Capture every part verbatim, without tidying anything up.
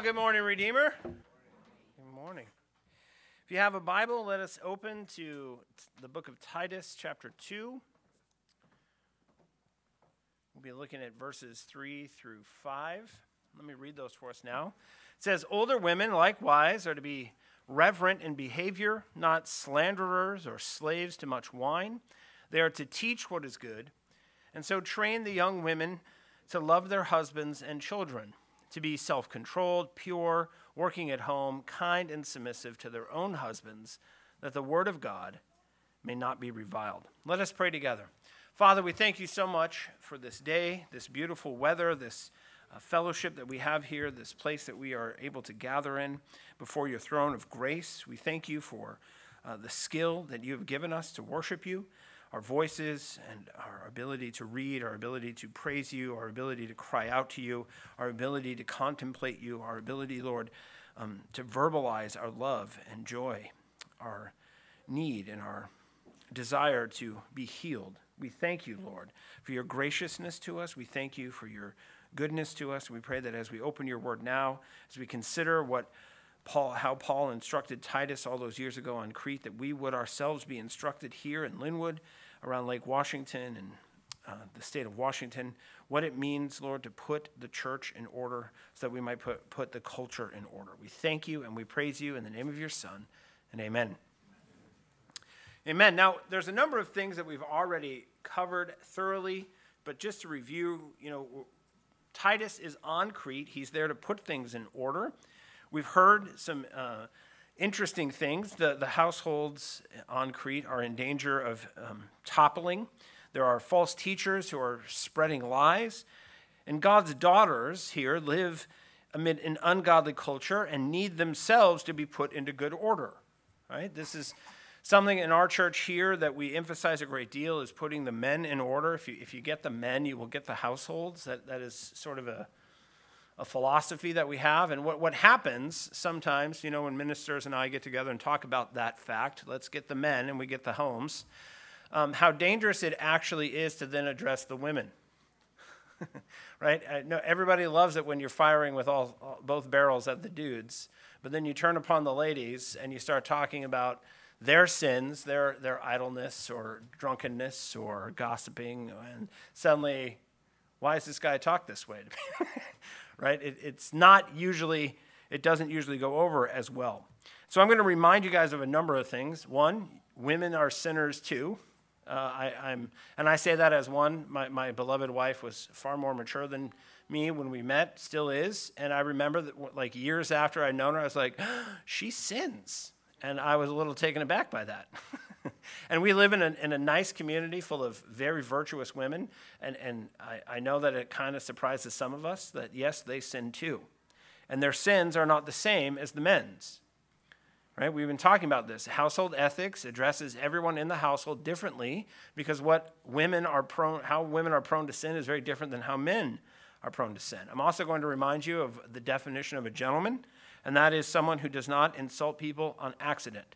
Well, good morning, Redeemer. Good morning. If you have a Bible, let us open to the book of Titus, chapter two. We'll be looking at verses three through five. Let me read those for us now. It says, older women likewise are to be reverent in behavior, not slanderers or slaves to much wine. They are to teach what is good, and so train the young women to love their husbands and children, to be self-controlled, pure, working at home, kind and submissive to their own husbands, that the word of God may not be reviled. Let us pray together. Father, we thank you so much for this day, this beautiful weather, this uh, fellowship that we have here, this place that we are able to gather in before your throne of grace. We thank you for uh, the skill that you have given us to worship you, our voices and our ability to read, our ability to praise you, our ability to cry out to you, our ability to contemplate you, our ability, Lord, um, to verbalize our love and joy, our need and our desire to be healed. We thank you, Lord, for your graciousness to us. We thank you for your goodness to us. We pray that as we open your word now, as we consider what Paul, how Paul instructed Titus all those years ago on Crete, that we would ourselves be instructed here in Linwood, around Lake Washington and uh, the state of Washington, what it means, Lord, to put the church in order so that we might put, put the culture in order. We thank you and we praise you in the name of your Son, and amen. Amen. Now, there's a number of things that we've already covered thoroughly, but just to review, you know, Titus is on Crete. He's there to put things in order. We've heard some uh, interesting things. The, the households on Crete are in danger of um, toppling. There are false teachers who are spreading lies. And God's daughters here live amid an ungodly culture and need themselves to be put into good order. Right? This is something in our church here that we emphasize a great deal, is putting the men in order. If you, if you get the men, you will get the households. That, that is sort of a a philosophy that we have. And what, what happens sometimes, you know, when ministers and I get together and talk about that fact, let's get the men and we get the homes, um, how dangerous it actually is to then address the women. Right? I know everybody loves it when you're firing with all, all both barrels at the dudes, but then you turn upon the ladies and you start talking about their sins, their their idleness or drunkenness or gossiping, and suddenly, why does this guy talk this way to me? Right? It, it's not usually, it doesn't usually go over as well. So I'm going to remind you guys of a number of things. One, women are sinners too. Uh, I, I'm, and I say that as one. My, my beloved wife was far more mature than me when we met, still is. And I remember that, like, years after I'd known her, I was like, oh, she sins. And I was a little taken aback by that. And we live in a, in a nice community full of very virtuous women, and, and I, I know that it kind of surprises some of us that, yes, they sin too. And their sins are not the same as the men's. Right? We've been talking about this. Household ethics addresses everyone in the household differently, because what women are prone, how women are prone to sin is very different than how men are prone to sin. I'm also going to remind you of the definition of a gentleman, and that is someone who does not insult people on accident.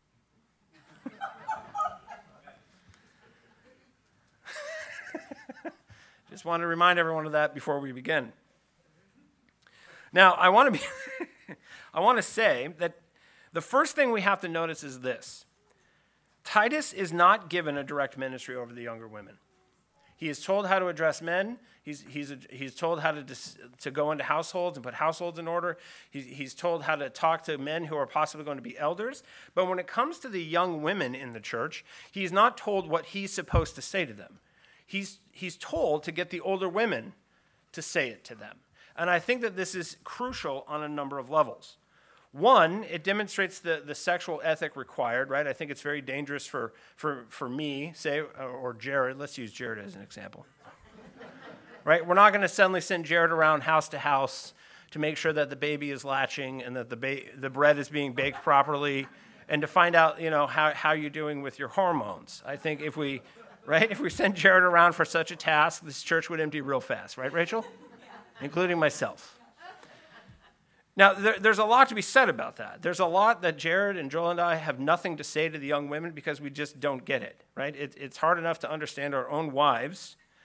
Just want to remind everyone of that before we begin. Now, I want to be I want to say that the first thing we have to notice is this. Titus is not given a direct ministry over the younger women. He is told how to address men. He's he's he's told how to dis, to go into households and put households in order. He's he's told how to talk to men who are possibly going to be elders. But when it comes to the young women in the church, he's not told what he's supposed to say to them. He's he's told to get the older women to say it to them. And I think that this is crucial on a number of levels. One, it demonstrates the, the sexual ethic required, right? I think it's very dangerous for, for, for me, say, or Jared. Let's use Jared as an example. Right? We're not going to suddenly send Jared around house to house to make sure that the baby is latching and that the ba- the bread is being baked properly, and to find out, you know, how, how you're doing with your hormones. I think if we, right, if we send Jared around for such a task, this church would empty real fast, right, Rachel? Including myself. Now, there, there's a lot to be said about that. There's a lot that Jared and Joel and I have nothing to say to the young women because we just don't get it, right? It, it's hard enough to understand our own wives.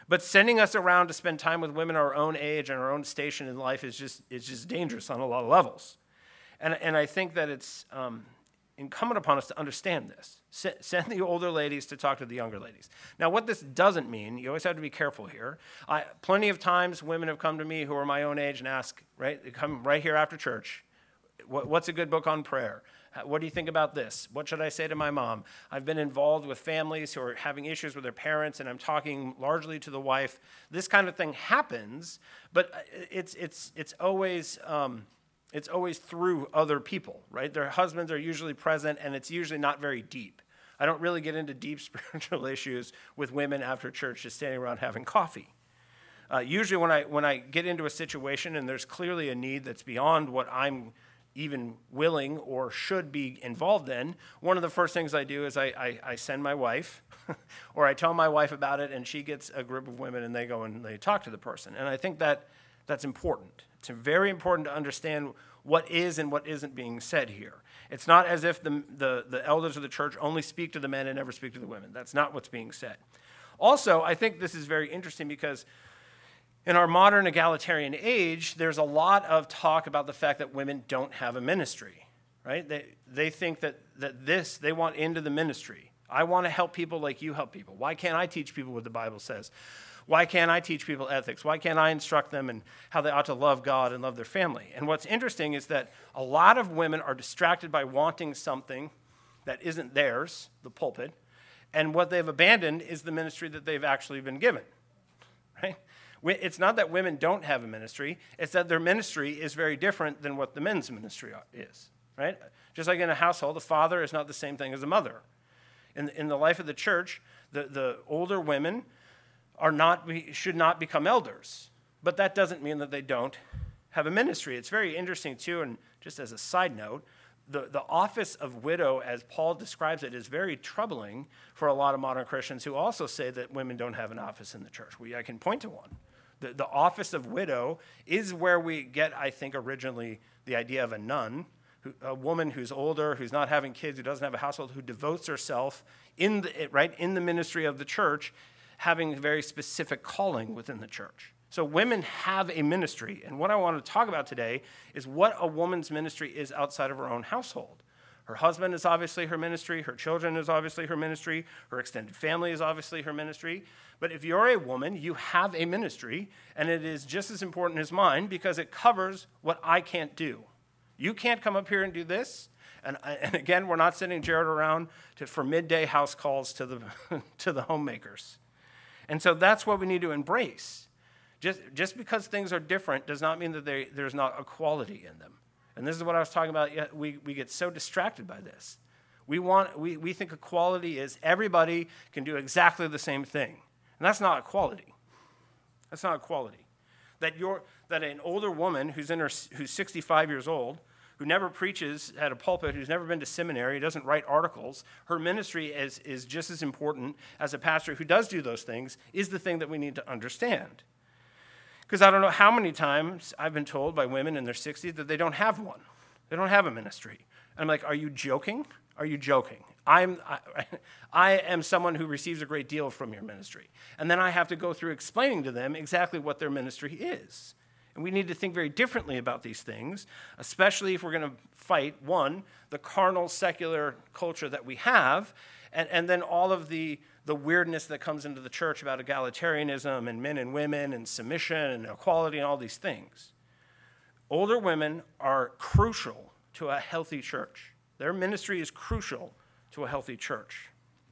But sending us around to spend time with women our own age and our own station in life is just, it's just dangerous on a lot of levels. And, and I think that it's um, incumbent upon us to understand this. S- send the older ladies to talk to the younger ladies. Now, what this doesn't mean, you always have to be careful here. I, plenty of times women have come to me who are my own age and ask, right, they come right here after church, what, what's a good book on prayer? What do you think about this? What should I say to my mom? I've been involved with families who are having issues with their parents, and I'm talking largely to the wife. This kind of thing happens, but it's it's it's always um, it's always through other people, right? Their husbands are usually present, and it's usually not very deep. I don't really get into deep spiritual issues with women after church, just standing around having coffee. Uh, usually, when I when I get into a situation and there's clearly a need that's beyond what I'm even willing or should be involved in, one of the first things I do is I, I, I send my wife, or I tell my wife about it, and she gets a group of women, and they go and they talk to the person. And I think that that's important. It's very important to understand what is and what isn't being said here. It's not as if the, the, the elders of the church only speak to the men and never speak to the women. That's not what's being said. Also, I think this is very interesting because in our modern egalitarian age, there's a lot of talk about the fact that women don't have a ministry, right? They they think that, that this, they want into the ministry. I want to help people like you help people. Why can't I teach people what the Bible says? Why can't I teach people ethics? Why can't I instruct them in how they ought to love God and love their family? And what's interesting is that a lot of women are distracted by wanting something that isn't theirs, the pulpit, and what they've abandoned is the ministry that they've actually been given, right? It's not that women don't have a ministry. It's that their ministry is very different than what the men's ministry is, right? Just like in a household, a father is not the same thing as a mother. In, in the life of the church, the, the older women are not should not become elders. But that doesn't mean that they don't have a ministry. It's very interesting, too, and just as a side note, the, the office of widow, as Paul describes it, is very troubling for a lot of modern Christians who also say that women don't have an office in the church. We, I can point to one. The, the office of widow is where we get, I think, originally the idea of a nun, who, a woman who's older, who's not having kids, who doesn't have a household, who devotes herself in the, right, in the ministry of the church, having a very specific calling within the church. So women have a ministry, and what I want to talk about today is what a woman's ministry is outside of her own household. Her husband is obviously her ministry, her children is obviously her ministry, her extended family is obviously her ministry. But if you're a woman, you have a ministry, and it is just as important as mine because it covers what I can't do. You can't come up here and do this, and, and again, we're not sending Jared around to, for midday house calls to the to the homemakers. And so that's what we need to embrace. Just, just because things are different does not mean that they, there's not equality in them. And this is what I was talking about. Yeah, we, we get so distracted by this. We want we, we think equality is everybody can do exactly the same thing. And that's not equality. That's not equality. That you're that an older woman who's in her who's sixty-five years old, who never preaches at a pulpit, who's never been to seminary, doesn't write articles, her ministry is, is just as important as a pastor who does do those things, is the thing that we need to understand. Because I don't know how many times I've been told by women in their sixties that they don't have one. They don't have a ministry. And I'm like, are you joking? Are you joking? I'm, I, I am someone who receives a great deal from your ministry. And then I have to go through explaining to them exactly what their ministry is. And we need to think very differently about these things, especially if we're going to fight, one, the carnal, secular culture that we have, and, and then all of the, the weirdness that comes into the church about egalitarianism and men and women and submission and equality and all these things. Older women are crucial to a healthy church. Their ministry is crucial to a healthy church.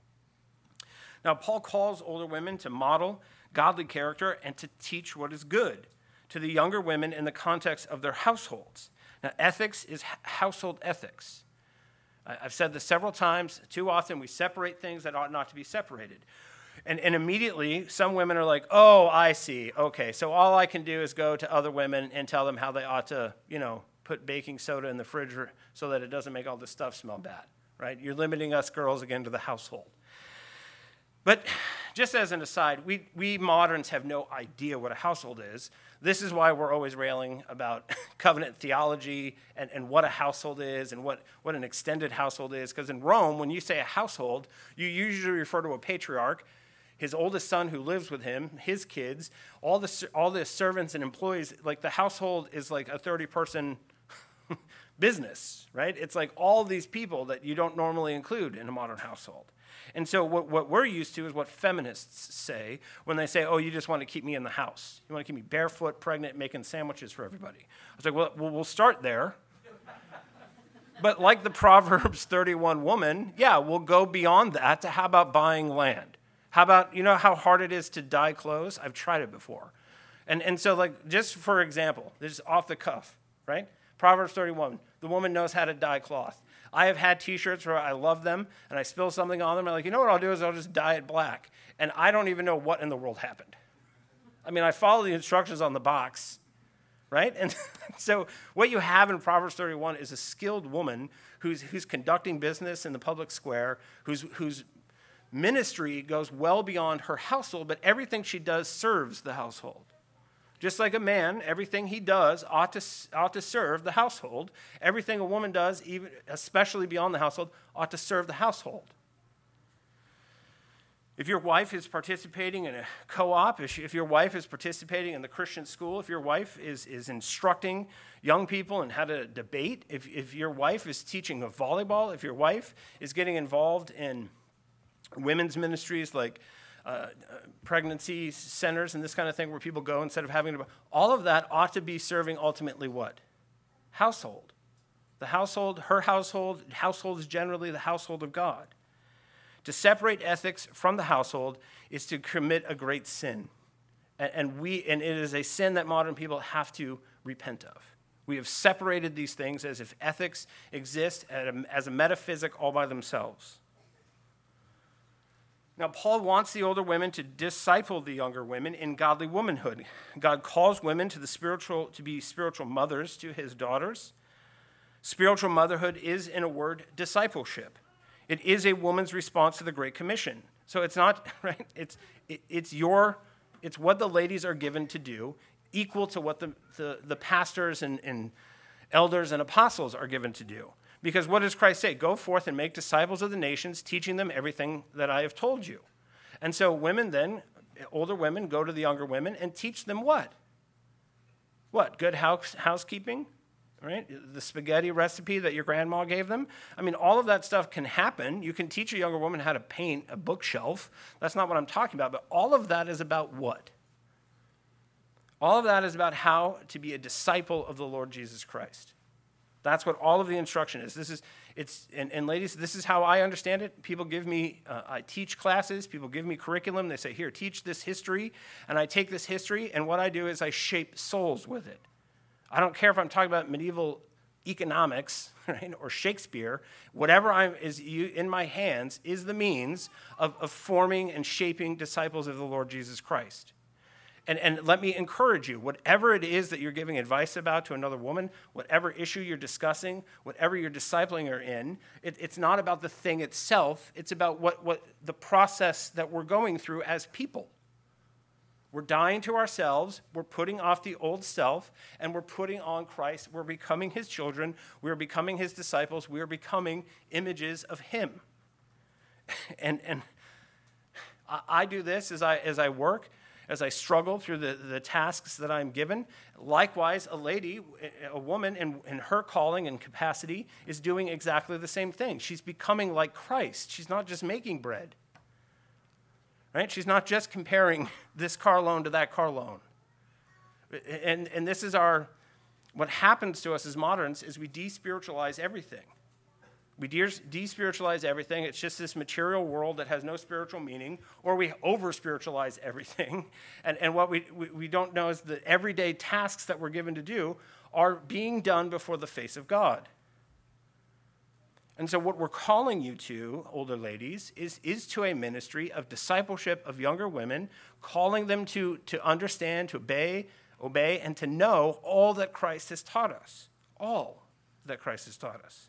Now, Paul calls older women to model godly character and to teach what is good to the younger women in the context of their households. Now, ethics is household ethics. I've said this several times. Too often we separate things that ought not to be separated. And, and immediately some women are like, oh, I see. Okay, so all I can do is go to other women and tell them how they ought to, you know, put baking soda in the fridge so that it doesn't make all this stuff smell bad, right? You're limiting us girls again to the household. But just as an aside, we, we moderns have no idea what a household is. This is why we're always railing about covenant theology and, and what a household is and what, what an extended household is. Because in Rome, when you say a household, you usually refer to a patriarch, his oldest son who lives with him, his kids, all the all the servants and employees. Like the household is like a thirty-person business, right? It's like all these people that you don't normally include in a modern household. And so what, what we're used to is what feminists say when they say, oh, you just want to keep me in the house. You want to keep me barefoot, pregnant, making sandwiches for everybody. I was like, well, we'll start there. But like the Proverbs thirty-one woman, yeah, we'll go beyond that to how about buying land? How about, you know how hard it is to dye clothes? I've tried it before. And and so like, just for example, this is off the cuff, right? Proverbs thirty-one, the woman knows how to dye cloth. I have had t-shirts where I love them, and I spill something on them, and I'm like, you know what I'll do is I'll just dye it black. And I don't even know what in the world happened. I mean, I follow the instructions on the box, right? And so what you have in Proverbs thirty-one is a skilled woman who's who's conducting business in the public square, whose whose ministry goes well beyond her household, but everything she does serves the household. Just like a man, everything he does ought to ought to serve the household. Everything a woman does, even especially beyond the household, ought to serve the household. If your wife is participating in a co-op, if, if your wife is participating in the Christian school, if your wife is, is instructing young people in how to debate, if, if your wife is teaching a volleyball, if your wife is getting involved in women's ministries like uh, pregnancy centers and this kind of thing where people go instead of having to, all of that ought to be serving ultimately what? Household. The household, her household, household is generally the household of God. To separate ethics from the household is to commit a great sin. And, and we and it is a sin that modern people have to repent of. We have separated these things as if ethics exist as a metaphysic all by themselves. Now, Paul wants the older women to disciple the younger women in godly womanhood. God calls women to the spiritual to be spiritual mothers to his daughters. Spiritual motherhood is, in a word, discipleship. It is a woman's response to the Great Commission. So it's not, right? It's it, it's your, it's what the ladies are given to do, equal to what the the, the pastors and, and elders and apostles are given to do. Because what does Christ say? Go forth and make disciples of the nations, teaching them everything that I have told you. And so women then, older women, go to the younger women and teach them what? What? Good house, housekeeping? Right? The spaghetti recipe that your grandma gave them? I mean, all of that stuff can happen. You can teach a younger woman how to paint a bookshelf. That's not what I'm talking about. But all of that is about what? All of that is about how to be a disciple of the Lord Jesus Christ. That's what all of the instruction is. This is, it's, and, and ladies, this is how I understand it. People give me, uh, I teach classes, people give me curriculum. They say, here, teach this history. And I take this history, and what I do is I shape souls with it. I don't care if I'm talking about medieval economics, right, or Shakespeare. Whatever I'm, is you, in my hands is the means of, of forming and shaping disciples of the Lord Jesus Christ. And, and let me encourage you, whatever it is that you're giving advice about to another woman, whatever issue you're discussing, whatever you're discipling her in, it, it's not about the thing itself. It's about what, what the process that we're going through as people. We're dying to ourselves. We're putting off the old self, and we're putting on Christ. We're becoming his children. We're becoming his disciples. We're becoming images of him. And, and I, I do this as I, as I work. As I struggle through the, the tasks that I'm given. Likewise, a lady, a woman in, in her calling and capacity is doing exactly the same thing. She's becoming like Christ. She's not just making bread. Right? She's not just comparing this car loan to that car loan. And, and this is our, what happens to us as moderns is we despiritualize everything. We despiritualize everything. It's just this material world that has no spiritual meaning, or we over-spiritualize everything. And, and what we, we, we don't know is that everyday tasks that we're given to do are being done before the face of God. And so what we're calling you to, older ladies, is, is to a ministry of discipleship of younger women, calling them to, to understand, to obey, obey, and to know all that Christ has taught us. All that Christ has taught us.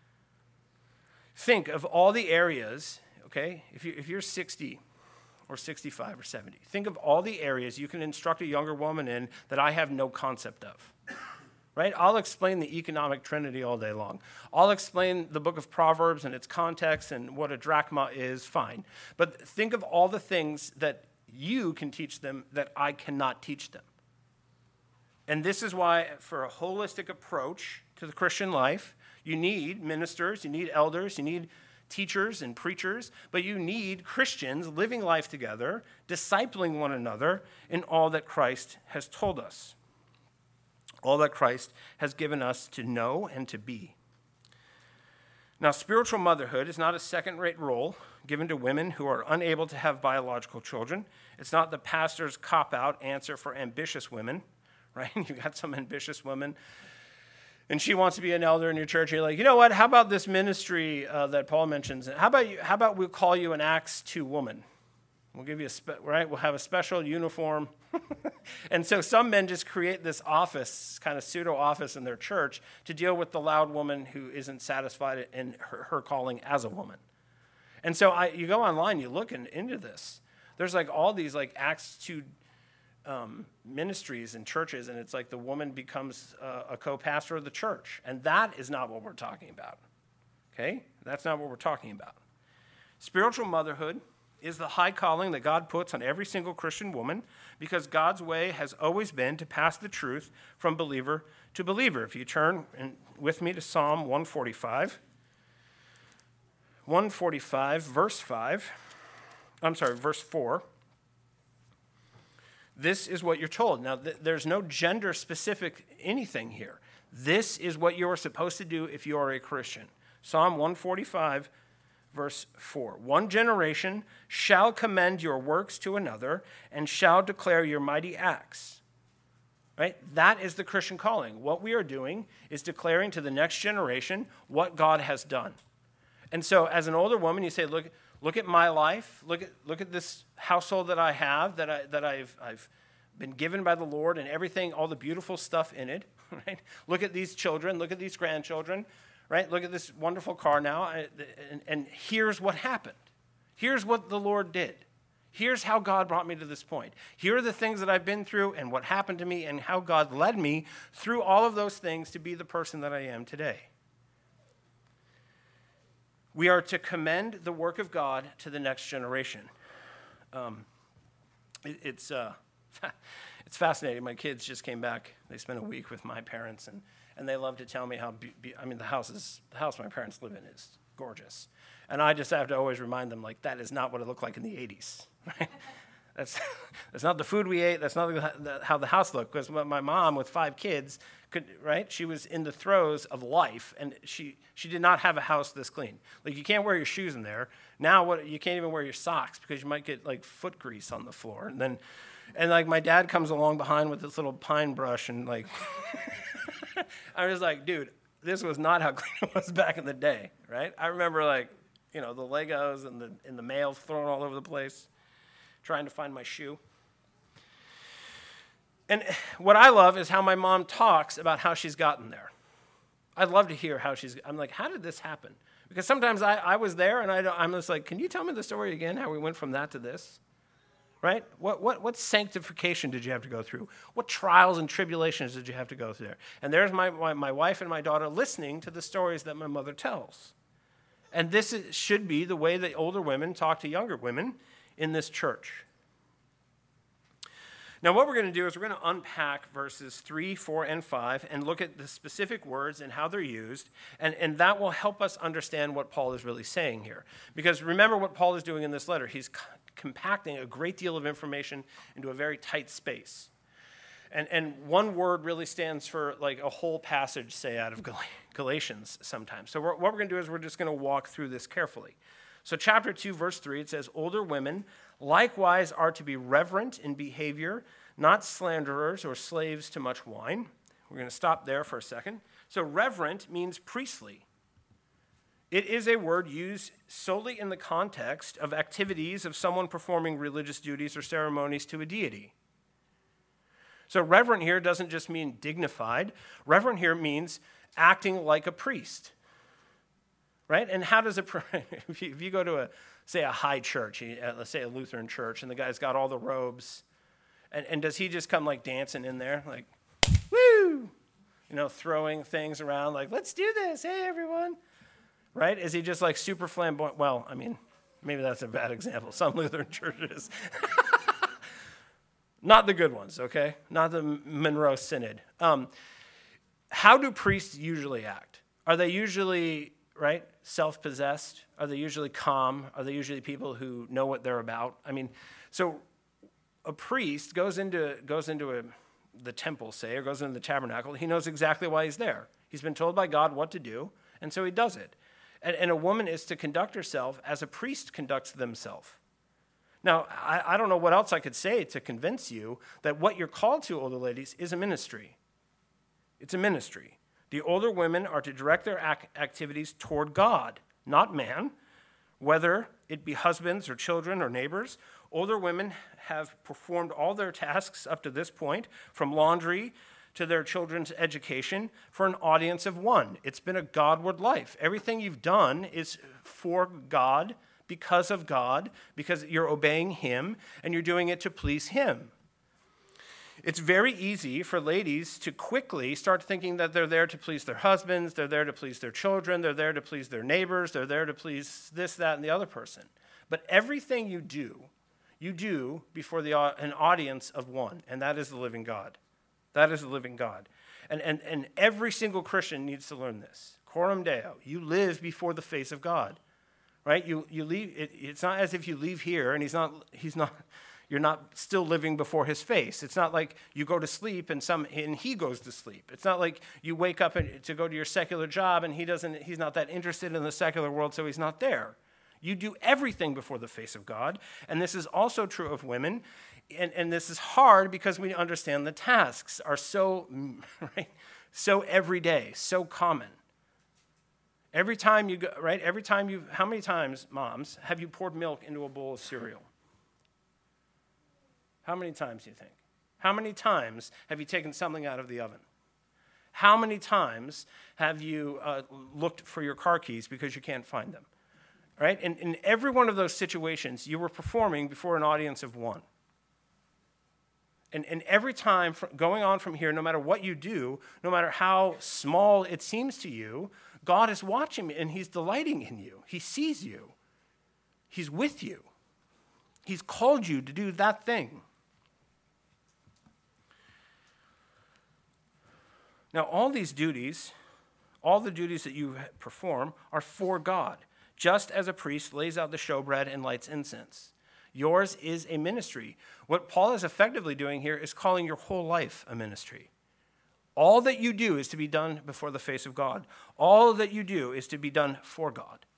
Think of all the areas, okay, if, you, if you're sixty or sixty-five or seventy, think of all the areas you can instruct a younger woman in that I have no concept of. right? I'll explain the economic trinity all day long. I'll explain the book of Proverbs and its context and what a drachma is, fine. But think of all the things that you can teach them that I cannot teach them. And this is why, for a holistic approach to the Christian life, you need ministers, you need elders, you need teachers and preachers, but you need Christians living life together, discipling one another in all that Christ has told us, all that Christ has given us to know and to be. Now, spiritual motherhood is not a second-rate role given to women who are unable to have biological children. It's not the pastor's cop-out answer for ambitious women, right? You've got some ambitious women, and she wants to be an elder in your church. You're like, you know what? How about this ministry uh, that Paul mentions? How about you? How about we'll call you an Acts two woman? We'll give you a spe- right. We'll have a special uniform, and so some men just create this office, kind of pseudo office in their church, to deal with the loud woman who isn't satisfied in her, her calling as a woman. And so I, you go online, you look in, into this. There's like all these like Acts two. Um, ministries and churches, and it's like the woman becomes uh, a co-pastor of the church. And that is not what we're talking about. Okay? That's not what we're talking about. Spiritual motherhood is the high calling that God puts on every single Christian woman because God's way has always been to pass the truth from believer to believer. If you turn in, with me to Psalm one forty-five, one forty-five, verse five, I'm sorry, verse four. This is what you're told. Now, th- there's no gender-specific anything here. This is what you are supposed to do if you are a Christian. Psalm one forty-five, verse four. One generation shall commend your works to another and shall declare your mighty acts. Right? That is the Christian calling. What we are doing is declaring to the next generation what God has done. And so as an older woman, you say, look, Look at my life. Look at look at this household that I have, that I that I've I've been given by the Lord, and everything, all the beautiful stuff in it. Right? Look at these children. Look at these grandchildren. Right? Look at this wonderful car now. And, and here's what happened. Here's what the Lord did. Here's how God brought me to this point. Here are the things that I've been through, and what happened to me, and how God led me through all of those things to be the person that I am today. We are to commend the work of God to the next generation. Um, it, it's uh, it's fascinating. My kids just came back. They spent a week with my parents, and, and they love to tell me how. Be, be, I mean, the house is the house my parents live in is gorgeous, and I just have to always remind them, like, that is not what it looked like in the eighties. Right? That's that's not the food we ate. That's not the, how the house looked. Because my mom, with five kids, could right. She was in the throes of life, and she she did not have a house this clean. Like, you can't wear your shoes in there. Now, what you can't even wear your socks because you might get like foot grease on the floor. And then, and like my dad comes along behind with this little pine brush, and like, I was like, dude, this was not how clean it was back in the day, right? I remember like, you know, the Legos and the and the mail thrown all over the place, trying to find my shoe. And what I love is how my mom talks about how she's gotten there. I'd love to hear how she's, I'm like, how did this happen? Because sometimes I, I was there, and I don't, I'm just like, can you tell me the story again, how we went from that to this? Right? What, what, what sanctification did you have to go through? What trials and tribulations did you have to go through there? And there's my, my, my wife and my daughter listening to the stories that my mother tells. And this is, should be the way that older women talk to younger women in this church. Now, what we're going to do is we're going to unpack verses three, four, and five and look at the specific words and how they're used, and, and that will help us understand what Paul is really saying here. Because remember what Paul is doing in this letter. He's c- compacting a great deal of information into a very tight space. And, and one word really stands for like a whole passage, say, out of Gal- Galatians sometimes. So we're, what we're going to do is we're just going to walk through this carefully. So chapter two, verse three, it says, older women likewise are to be reverent in behavior, not slanderers or slaves to much wine. We're going to stop there for a second. So reverent means priestly. It is a word used solely in the context of activities of someone performing religious duties or ceremonies to a deity. So reverent here doesn't just mean dignified. Reverent here means acting like a priest. Right? And how does it, if you, if you go to a, say a high church, let's say a Lutheran church, and the guy's got all the robes, and, and does he just come like dancing in there? Like, woo! you know, throwing things around like, let's do this, hey, everyone, right? Is he just like super flamboyant? Well, I mean, maybe that's a bad example. Some Lutheran churches. Not the good ones, okay? Not the Monroe Synod. Um, how do priests usually act? Are they usually, right, self-possessed? Are they usually calm? Are they usually people who know what they're about? I mean, so a priest goes into goes into a, the temple, say, or goes into the tabernacle. He knows exactly why he's there. He's been told by God what to do, and so he does it. And, and a woman is to conduct herself as a priest conducts themselves. Now, I, I don't know what else I could say to convince you that what you're called to, older ladies, is a ministry. It's a ministry. The older women are to direct their ac- activities toward God, not man, whether it be husbands or children or neighbors. Older women have performed all their tasks up to this point, from laundry to their children's education, for an audience of one. It's been a Godward life. Everything you've done is for God, because of God, because you're obeying him, and you're doing it to please him. It's very easy for ladies to quickly start thinking that they're there to please their husbands, they're there to please their children, they're there to please their neighbors, they're there to please this, that, and the other person. But everything you do, you do before the, an audience of one, and that is the living God. That is the living God. And, and, and every single Christian needs to learn this. Coram Deo, you live before the face of God. Right? You you leave. It, it's not as if you leave here and he's not. He's not. You're not still living before his face. It's not like you go to sleep and some and he goes to sleep. It's not like you wake up and, to go to your secular job and he doesn't. He's not that interested in the secular world, so he's not there. You do everything before the face of God, and this is also true of women. And and this is hard because we understand the tasks are so right, so everyday, so common. Every time you go, right? Every time you, how many times, moms, have you poured milk into a bowl of cereal? How many times do you think? How many times have you taken something out of the oven? How many times have you uh, looked for your car keys because you can't find them? Right? And in every one of those situations, you were performing before an audience of one. And, and every time going on from here, no matter what you do, no matter how small it seems to you, God is watching and he's delighting in you. He sees you. He's with you. He's called you to do that thing. Now, all these duties, all the duties that you perform are for God, just as a priest lays out the showbread and lights incense. Yours is a ministry. What Paul is effectively doing here is calling your whole life a ministry. All that you do is to be done before the face of God. All that you do is to be done for God.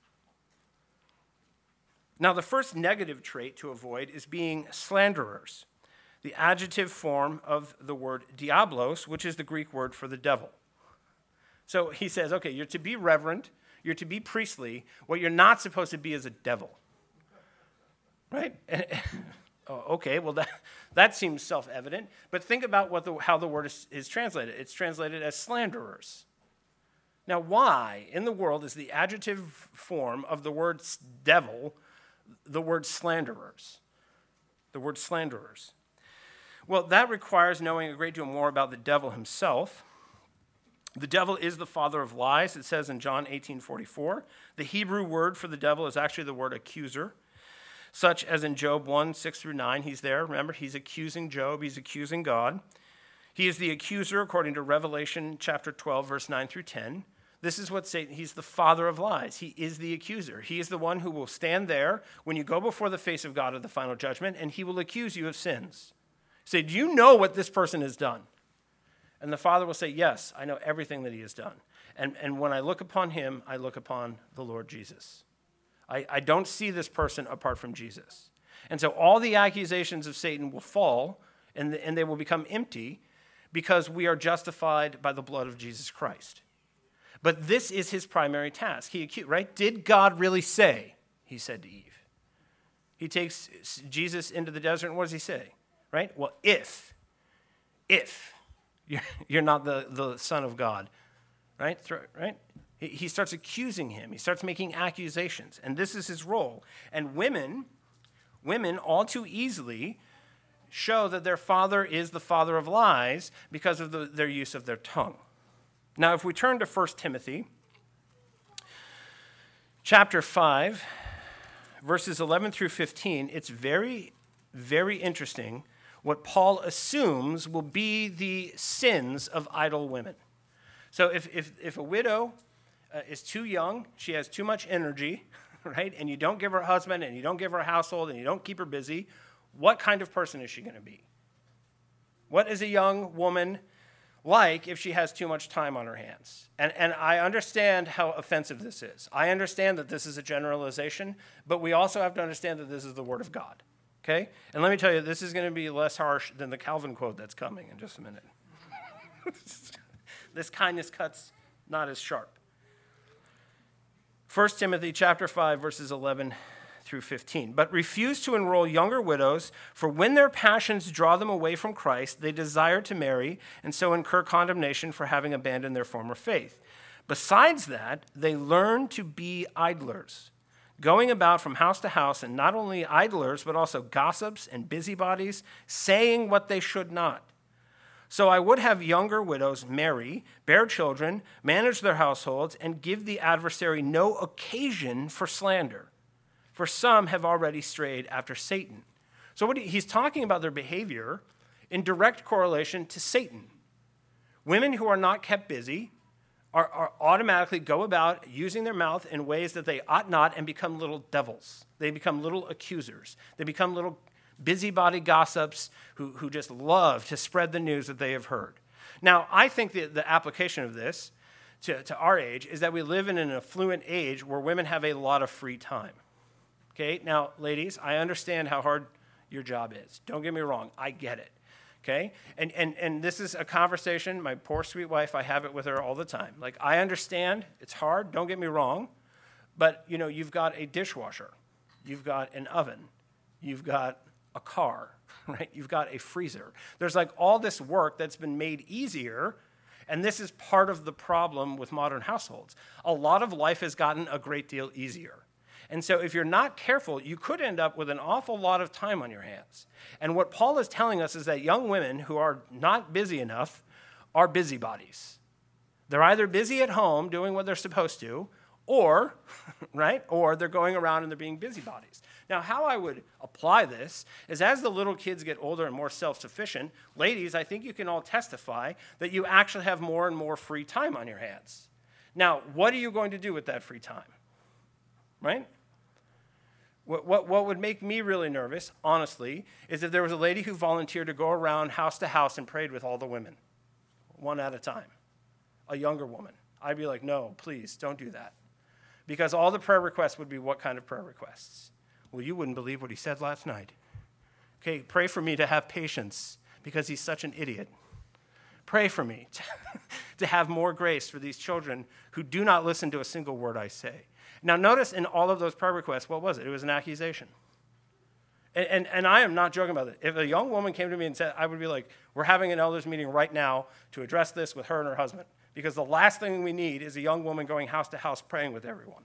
Now, the first negative trait to avoid is being slanderers, the adjective form of the word diablos, which is the Greek word for the devil. So he says, okay, you're to be reverent, you're to be priestly. What you're not supposed to be is a devil. Right? Oh, okay, well, that, that seems self-evident. But think about what the, how the word is, is translated. It's translated as slanderers. Now, why in the world is the adjective form of the word devil the word slanderers? The word slanderers. Well, that requires knowing a great deal more about the devil himself. The devil is the father of lies, it says in John eighteen forty-four. The Hebrew word for the devil is actually the word accuser. Such as in Job one, six through nine, he's there. Remember, he's accusing Job. He's accusing God. He is the accuser according to Revelation chapter twelve, verse nine through ten. This is what Satan, he's the father of lies. He is the accuser. He is the one who will stand there when you go before the face of God at the final judgment, and he will accuse you of sins. Say, do you know what this person has done? And the Father will say, yes, I know everything that he has done. And, and when I look upon him, I look upon the Lord Jesus. I, I don't see this person apart from Jesus. And so all the accusations of Satan will fall, and, the, and they will become empty because we are justified by the blood of Jesus Christ. But this is his primary task. He accused, right? Did God really say? He said to Eve. He takes Jesus into the desert, and what does he say? Right? Well, if, if you're, you're not the, the Son of God, right? Right? He starts accusing him. He starts making accusations. And this is his role. And women, women all too easily show that their father is the father of lies because of the, their use of their tongue. Now, if we turn to First Timothy, chapter five, verses eleven through fifteen, it's very, very interesting what Paul assumes will be the sins of idle women. So if, if, if a widow uh, is too young, she has too much energy, right, and you don't give her a husband, and you don't give her a household, and you don't keep her busy, what kind of person is she going to be? What is a young woman like if she has too much time on her hands? And, and I understand how offensive this is. I understand that this is a generalization, but we also have to understand that this is the Word of God, okay? And let me tell you, this is going to be less harsh than the Calvin quote that's coming in just a minute. This kindness cuts not as sharp. First Timothy chapter five, verses eleven through fifteen. But refuse to enroll younger widows, for when their passions draw them away from Christ, they desire to marry, and so incur condemnation for having abandoned their former faith. Besides that, they learn to be idlers, going about from house to house, and not only idlers, but also gossips and busybodies, saying what they should not. So I would have younger widows marry, bear children, manage their households, and give the adversary no occasion for slander. For some have already strayed after Satan. So what he, he's talking about their behavior in direct correlation to Satan. Women who are not kept busy are, are automatically go about using their mouth in ways that they ought not and become little devils. They become little accusers. They become little busybody gossips who, who just love to spread the news that they have heard. Now, I think that the application of this to, to our age is that we live in an affluent age where women have a lot of free time. Okay, now, ladies, I understand how hard your job is. Don't get me wrong, I get it. Okay, and, and, and this is a conversation, my poor sweet wife, I have it with her all the time. Like, I understand it's hard, don't get me wrong, but, you know, you've got a dishwasher, you've got an oven, you've got a car, right? You've got a freezer. There's like all this work that's been made easier, and this is part of the problem with modern households. A lot of life has gotten a great deal easier. And so if you're not careful, you could end up with an awful lot of time on your hands. And what Paul is telling us is that young women who are not busy enough are busybodies. They're either busy at home doing what they're supposed to, or, right, or they're going around and they're being busybodies. Now, how I would apply this is as the little kids get older and more self-sufficient, ladies, I think you can all testify that you actually have more and more free time on your hands. Now, what are you going to do with that free time, right? What, what, what would make me really nervous, honestly, is if there was a lady who volunteered to go around house to house and prayed with all the women, one at a time, a younger woman. I'd be like, no, please, don't do that. Because all the prayer requests would be what kind of prayer requests? Well, you wouldn't believe what he said last night. Okay, pray for me to have patience because he's such an idiot. Pray for me to, to have more grace for these children who do not listen to a single word I say. Now, notice in all of those prayer requests, what was it? It was an accusation. And, and, and I am not joking about it. If a young woman came to me and said, I would be like, we're having an elders meeting right now to address this with her and her husband. Because the last thing we need is a young woman going house to house praying with everyone.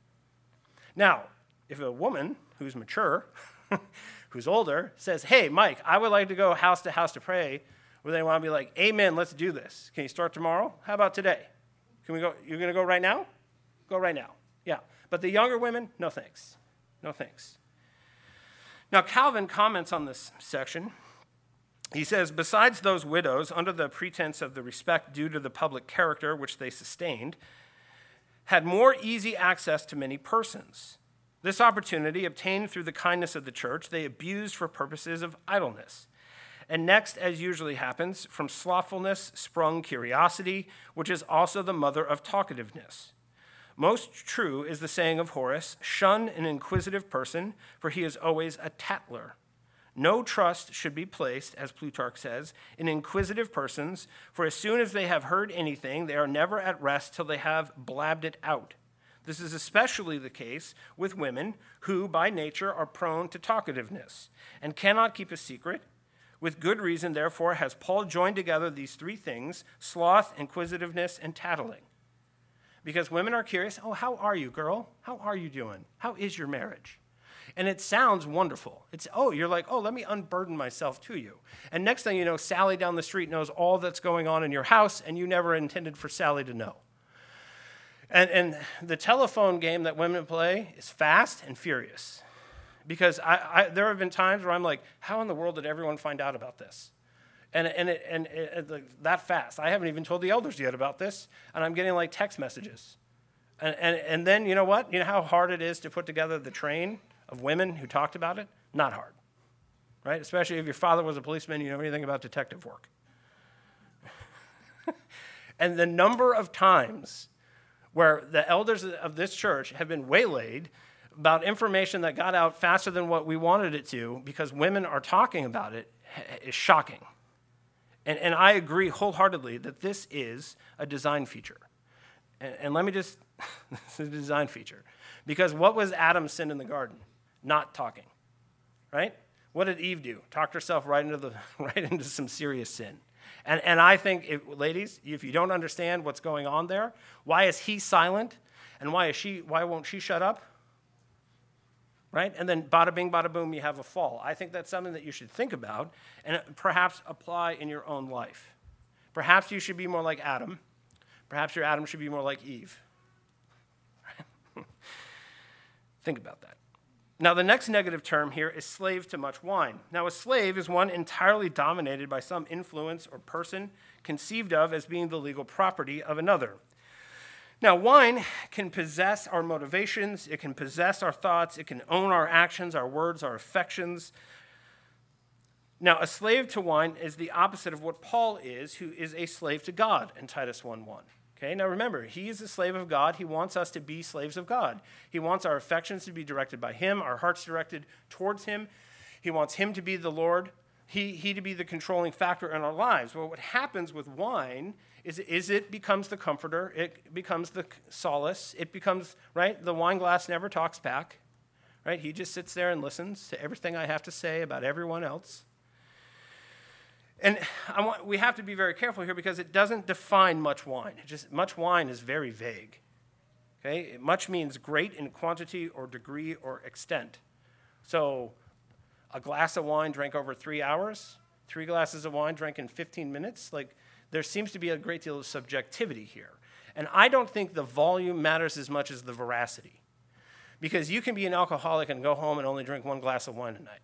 Now, if a woman who's mature, who's older, says, hey, Mike, I would like to go house to house to pray, where they want to be like, amen, let's do this. Can you start tomorrow? How about today? Can we go? You're going to go right now? Go right now. Yeah. But the younger women, no thanks. No thanks. Now, Calvin comments on this section. He says, besides those widows, under the pretense of the respect due to the public character which they sustained, had more easy access to many persons. This opportunity, obtained through the kindness of the church, they abused for purposes of idleness. And next, as usually happens, from slothfulness sprung curiosity, which is also the mother of talkativeness. Most true is the saying of Horace, shun an inquisitive person, for he is always a tattler. No trust should be placed, as Plutarch says, in inquisitive persons, for as soon as they have heard anything, they are never at rest till they have blabbed it out. This is especially the case with women who, by nature, are prone to talkativeness and cannot keep a secret. With good reason, therefore, has Paul joined together these three things, sloth, inquisitiveness, and tattling. Because women are curious, oh, how are you, girl? How are you doing? How is your marriage? And it sounds wonderful. It's, oh, you're like, oh, let me unburden myself to you. And next thing you know, Sally down the street knows all that's going on in your house, and you never intended for Sally to know. And, and the telephone game that women play is fast and furious. Because I, I, there have been times where I'm like, how in the world did everyone find out about this? And, and, it, and it, it, that fast. I haven't even told the elders yet about this, and I'm getting like text messages. And, and, and then, you know what? You know how hard it is to put together the train of women who talked about it? Not hard, right? Especially if your father was a policeman, you know anything about detective work. And the number of times where the elders of this church have been waylaid about information that got out faster than what we wanted it to because women are talking about it is shocking. And, and I agree wholeheartedly that this is a design feature. And, and let me just, this is a design feature. Because what was Adam's sin in the garden? Not talking, right? What did Eve do? Talked herself right into the right into some serious sin. And and I think, if, ladies, if you don't understand what's going on there, why is he silent, and why is she? Why won't she shut up? Right? And then bada bing, bada boom, you have a fall. I think that's something that you should think about and perhaps apply in your own life. Perhaps you should be more like Adam. Perhaps your Adam should be more like Eve. Think about that. Now, the next negative term here is slave to much wine. Now, a slave is one entirely dominated by some influence or person conceived of as being the legal property of another. Now, wine can possess our motivations, it can possess our thoughts, it can own our actions, our words, our affections. Now, a slave to wine is the opposite of what Paul is, who is a slave to God in Titus one one. Okay, now remember, he is a slave of God. He wants us to be slaves of God. He wants our affections to be directed by him, our hearts directed towards him. He wants him to be the Lord, he, he to be the controlling factor in our lives. Well, what happens with wine is, is it becomes the comforter, it becomes the solace, it becomes, right, the wine glass never talks back, right? He just sits there and listens to everything I have to say about everyone else. And I want, we have to be very careful here because it doesn't define much wine. It just much wine is very vague. Okay, much means great in quantity or degree or extent. So, a glass of wine drank over three hours, three glasses of wine drank in fifteen minutes. Like there seems to be a great deal of subjectivity here, and I don't think the volume matters as much as the veracity, because you can be an alcoholic and go home and only drink one glass of wine a night.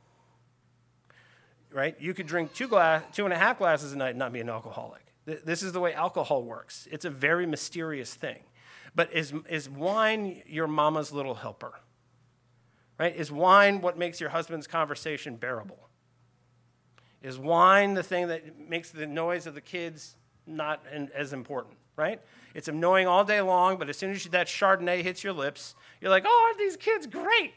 Right? You could drink two glass, two and a half glasses a night and not be an alcoholic. This is the way alcohol works. It's a very mysterious thing. But is, is wine your mama's little helper? Right? Is wine what makes your husband's conversation bearable? Is wine the thing that makes the noise of the kids not as important? Right? It's annoying all day long, but as soon as that Chardonnay hits your lips, you're like, oh, aren't these kids great?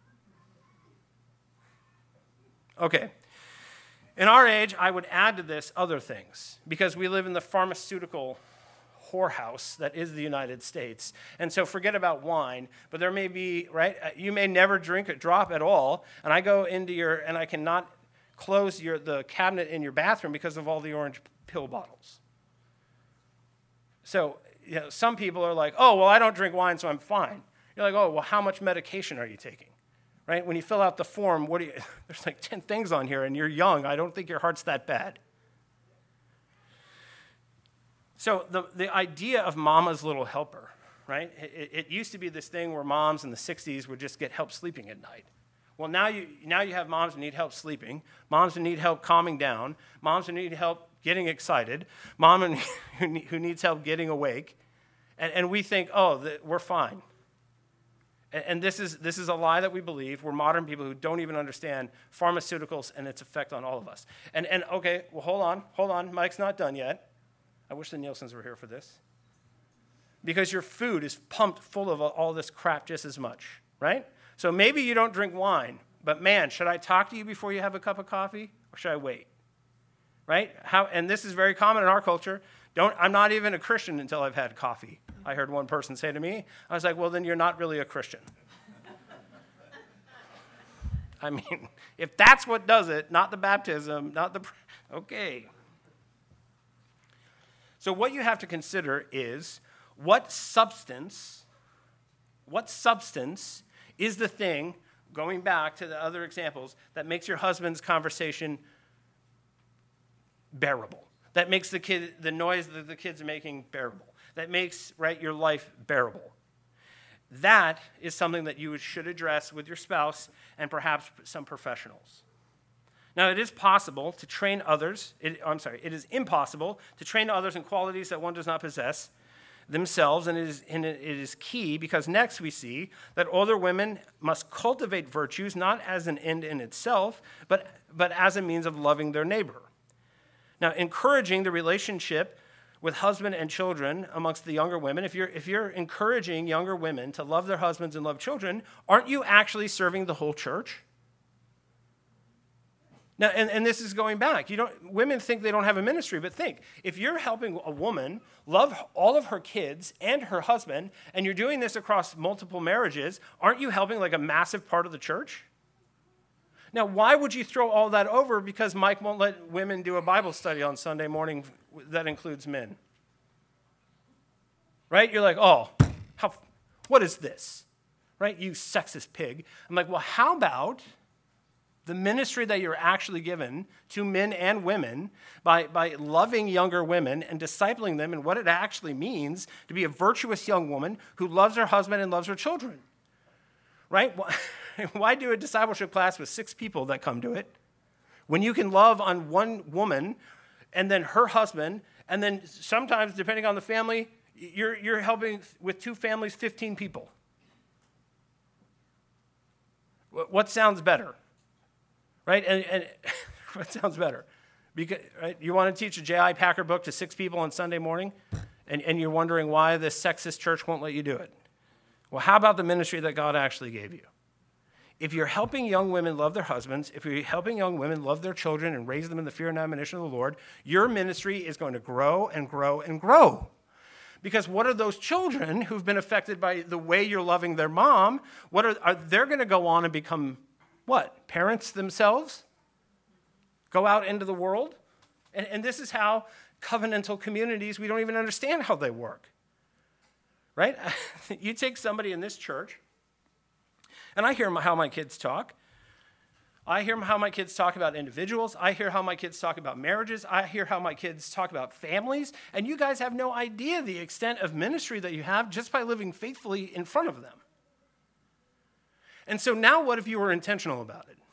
Okay. In our age, I would add to this other things, because we live in the pharmaceutical whorehouse that is the United States. And so forget about wine, but there may be, right, you may never drink a drop at all, and I go into your, and I cannot close your the cabinet in your bathroom because of all the orange pill bottles. So, you know, some people are like, oh, well, I don't drink wine, so I'm fine. You're like, oh, well, how much medication are you taking? Right? When you fill out the form, what do you, there's like ten things on here, and you're young. I don't think your heart's that bad. So the, the idea of mama's little helper, right? It, it used to be this thing where moms in the sixties would just get help sleeping at night. Well, now you now you have moms who need help sleeping, moms who need help calming down, moms who need help getting excited, mom who, who needs help getting awake, and, and we think, oh, the, we're fine. And this is this is a lie that we believe. We're modern people who don't even understand pharmaceuticals and its effect on all of us. And, and okay, well, hold on, hold on. Mike's not done yet. I wish the Nielsen's were here for this. Because your food is pumped full of all this crap just as much, right? So maybe you don't drink wine, but man, should I talk to you before you have a cup of coffee, or should I wait? Right? How? And this is very common in our culture. Don't, I'm not even a Christian until I've had coffee. I heard one person say to me, I was like, well, then you're not really a Christian. I mean, if that's what does it, not the baptism, not the, okay. So what you have to consider is what substance, what substance is the thing going back to the other examples, that makes your husband's conversation bearable. That makes the kid, the noise that the kids are making bearable. That makes, right, your life bearable. That is something that you should address with your spouse and perhaps some professionals. Now, it is possible to train others, it, I'm sorry, it is impossible to train others in qualities that one does not possess themselves, and it is, and it is key because next we see that older women must cultivate virtues not as an end in itself, but, but as a means of loving their neighbor. Now, encouraging the relationship with husband and children amongst the younger women, if you're, if you're encouraging younger women to love their husbands and love children, aren't you actually serving the whole church? Now, and, and this is going back. You don't, women think they don't have a ministry, but think, if you're helping a woman love all of her kids and her husband, and you're doing this across multiple marriages, aren't you helping like a massive part of the church? Now, why would you throw all that over because Mike won't let women do a Bible study on Sunday morning that includes men? Right? You're like, oh, how, what is this? Right? You sexist pig. I'm like, well, how about the ministry that you're actually given to men and women by, by loving younger women and discipling them and what it actually means to be a virtuous young woman who loves her husband and loves her children? Right? Why do a discipleship class with six people that come to it when you can love on one woman and then her husband, and then sometimes, depending on the family, you're, you're helping with two families, fifteen people? What sounds better? Right? And, and what sounds better? Because, right, you want to teach a J I Packer book to six people on Sunday morning, and, and you're wondering why this sexist church won't let you do it. Well, how about the ministry that God actually gave you? If you're helping young women love their husbands, if you're helping young women love their children and raise them in the fear and admonition of the Lord, your ministry is going to grow and grow and grow. Because what are those children who've been affected by the way you're loving their mom? What are, are they're going to go on and become what? Parents themselves? Go out into the world? And, and this is how covenantal communities, we don't even understand how they work. Right? You take somebody in this church, and I hear how my kids talk. I hear how my kids talk about individuals. I hear how my kids talk about marriages. I hear how my kids talk about families. And you guys have no idea the extent of ministry that you have just by living faithfully in front of them. And so now what if you were intentional about it?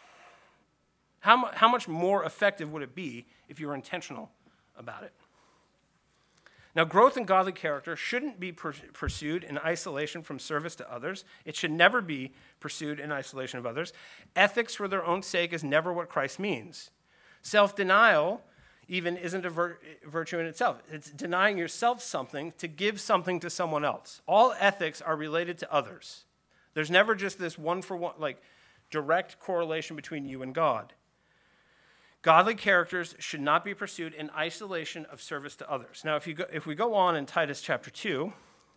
How, how much more effective would it be if you were intentional about it? Now, growth in godly character shouldn't be per- pursued in isolation from service to others. It should never be pursued in isolation of others. Ethics for their own sake is never what Christ means. Self-denial even isn't a vir- virtue in itself. It's denying yourself something to give something to someone else. All ethics are related to others. There's never just this one-for-one, like, direct correlation between you and God. Godly characters should not be pursued in isolation of service to others. Now, if you go, if we go on in Titus chapter two,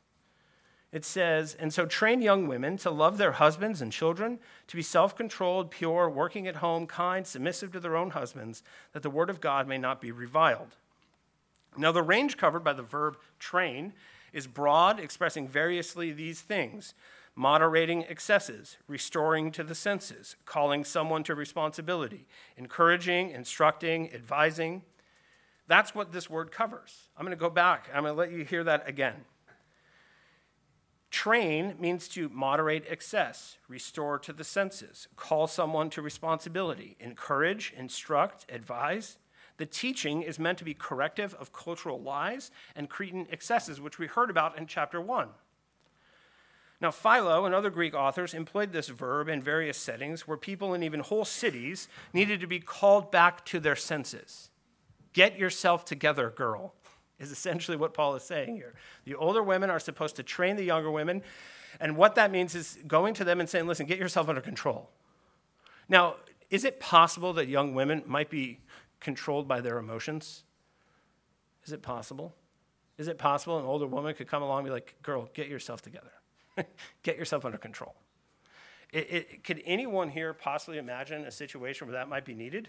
it says, and so train young women to love their husbands and children, to be self-controlled, pure, working at home, kind, submissive to their own husbands, that the word of God may not be reviled. Now, the range covered by the verb train is broad, expressing variously these things: moderating excesses, restoring to the senses, calling someone to responsibility, encouraging, instructing, advising. That's what this word covers. I'm going to go back. I'm going to let you hear that again. Train means to moderate excess, restore to the senses, call someone to responsibility, encourage, instruct, advise. The teaching is meant to be corrective of cultural lies and Cretan excesses, which we heard about in chapter one. Now, Philo and other Greek authors employed this verb in various settings where people and even whole cities needed to be called back to their senses. Get yourself together, girl, is essentially what Paul is saying here. The older women are supposed to train the younger women, and what that means is going to them and saying, listen, get yourself under control. Now, is it possible that young women might be controlled by their emotions? Is it possible? Is it possible an older woman could come along and be like, girl, get yourself together? Get yourself under control. It, it, could anyone here possibly imagine a situation where that might be needed?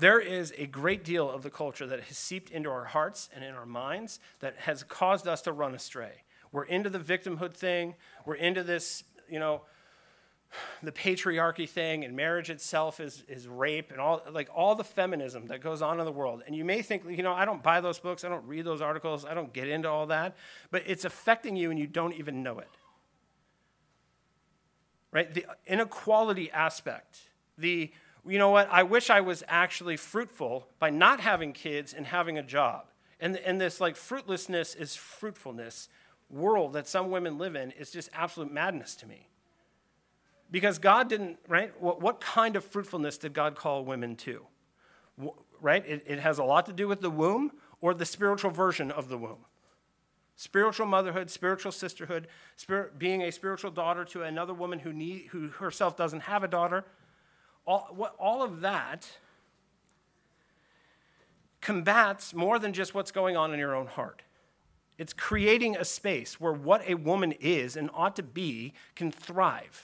There is a great deal of the culture that has seeped into our hearts and in our minds that has caused us to run astray. We're into the victimhood thing. We're into this, you know, the patriarchy thing, and marriage itself is, is rape, and all like all the feminism that goes on in the world. And you may think, you know, I don't buy those books, I don't read those articles, I don't get into all that, but it's affecting you and you don't even know it. Right? The inequality aspect, the, you know what, I wish I was actually fruitful by not having kids and having a job. And, and this like fruitlessness is fruitfulness world that some women live in is just absolute madness to me. Because God didn't, right? What, what kind of fruitfulness did God call women to? Right? It, it has a lot to do with the womb or the spiritual version of the womb. Spiritual motherhood, spiritual sisterhood, spirit, being a spiritual daughter to another woman who need, who herself doesn't have a daughter. All, what, all of that combats more than just what's going on in your own heart. It's creating a space where what a woman is and ought to be can thrive.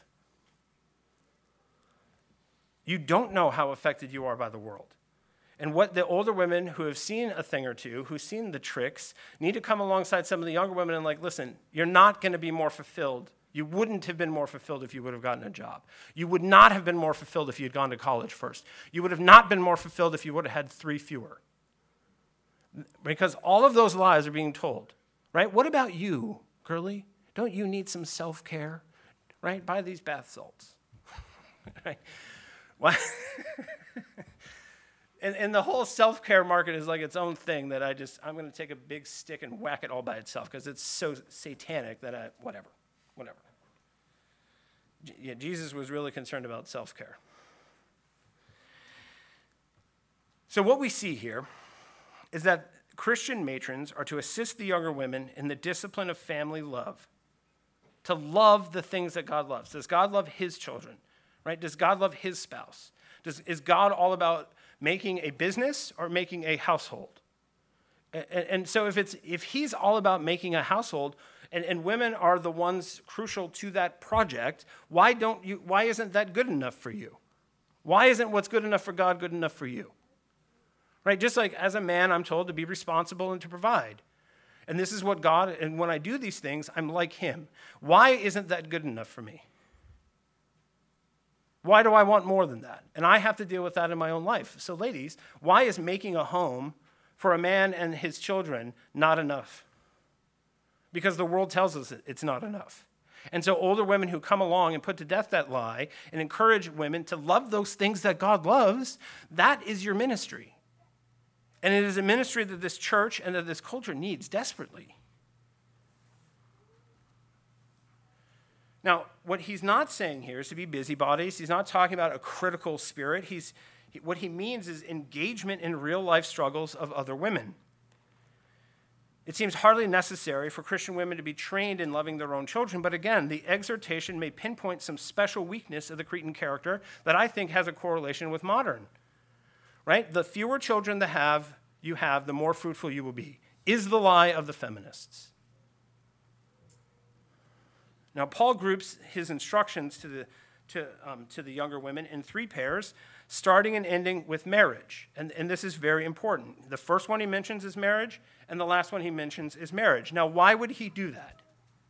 You don't know how affected you are by the world. And what the older women who have seen a thing or two, who've seen the tricks, need to come alongside some of the younger women and like, listen, you're not going to be more fulfilled. You wouldn't have been more fulfilled if you would have gotten a job. You would not have been more fulfilled if you had gone to college first. You would have not been more fulfilled if you would have had three fewer. Because all of those lies are being told, right? What about you, girly? Don't you need some self-care, right? Buy these bath salts, right? Why? and, and the whole self-care market is like its own thing that I just, I'm going to take a big stick and whack it all by itself because it's so satanic that I, whatever, whatever. J- yeah, Jesus was really concerned about self-care. So what we see here is that Christian matrons are to assist the younger women in the discipline of family love, to love the things that God loves. Does God love his children? Right? Does God love his spouse? Does, is God all about making a business or making a household? And, and so if it's if he's all about making a household, and, and women are the ones crucial to that project, why don't you? Why isn't that good enough for you? Why isn't what's good enough for God good enough for you? Right? Just like as a man, I'm told to be responsible and to provide. And this is what God, and when I do these things, I'm like him. Why isn't that good enough for me? Why do I want more than that? And I have to deal with that in my own life. So ladies, why is making a home for a man and his children not enough? Because the world tells us it's not enough. And so older women who come along and put to death that lie and encourage women to love those things that God loves, that is your ministry. And it is a ministry that this church and that this culture needs desperately. Now, what he's not saying here is to be busybodies. He's not talking about a critical spirit. He's, he, what he means is engagement in real-life struggles of other women. It seems hardly necessary for Christian women to be trained in loving their own children, but again, the exhortation may pinpoint some special weakness of the Cretan character that I think has a correlation with modern. Right? The fewer children that have you have, the more fruitful you will be, is the lie of the feminists. Now, Paul groups his instructions to the, to, um, to the younger women in three pairs, starting and ending with marriage. And, and this is very important. The first one he mentions is marriage, and the last one he mentions is marriage. Now, why would he do that?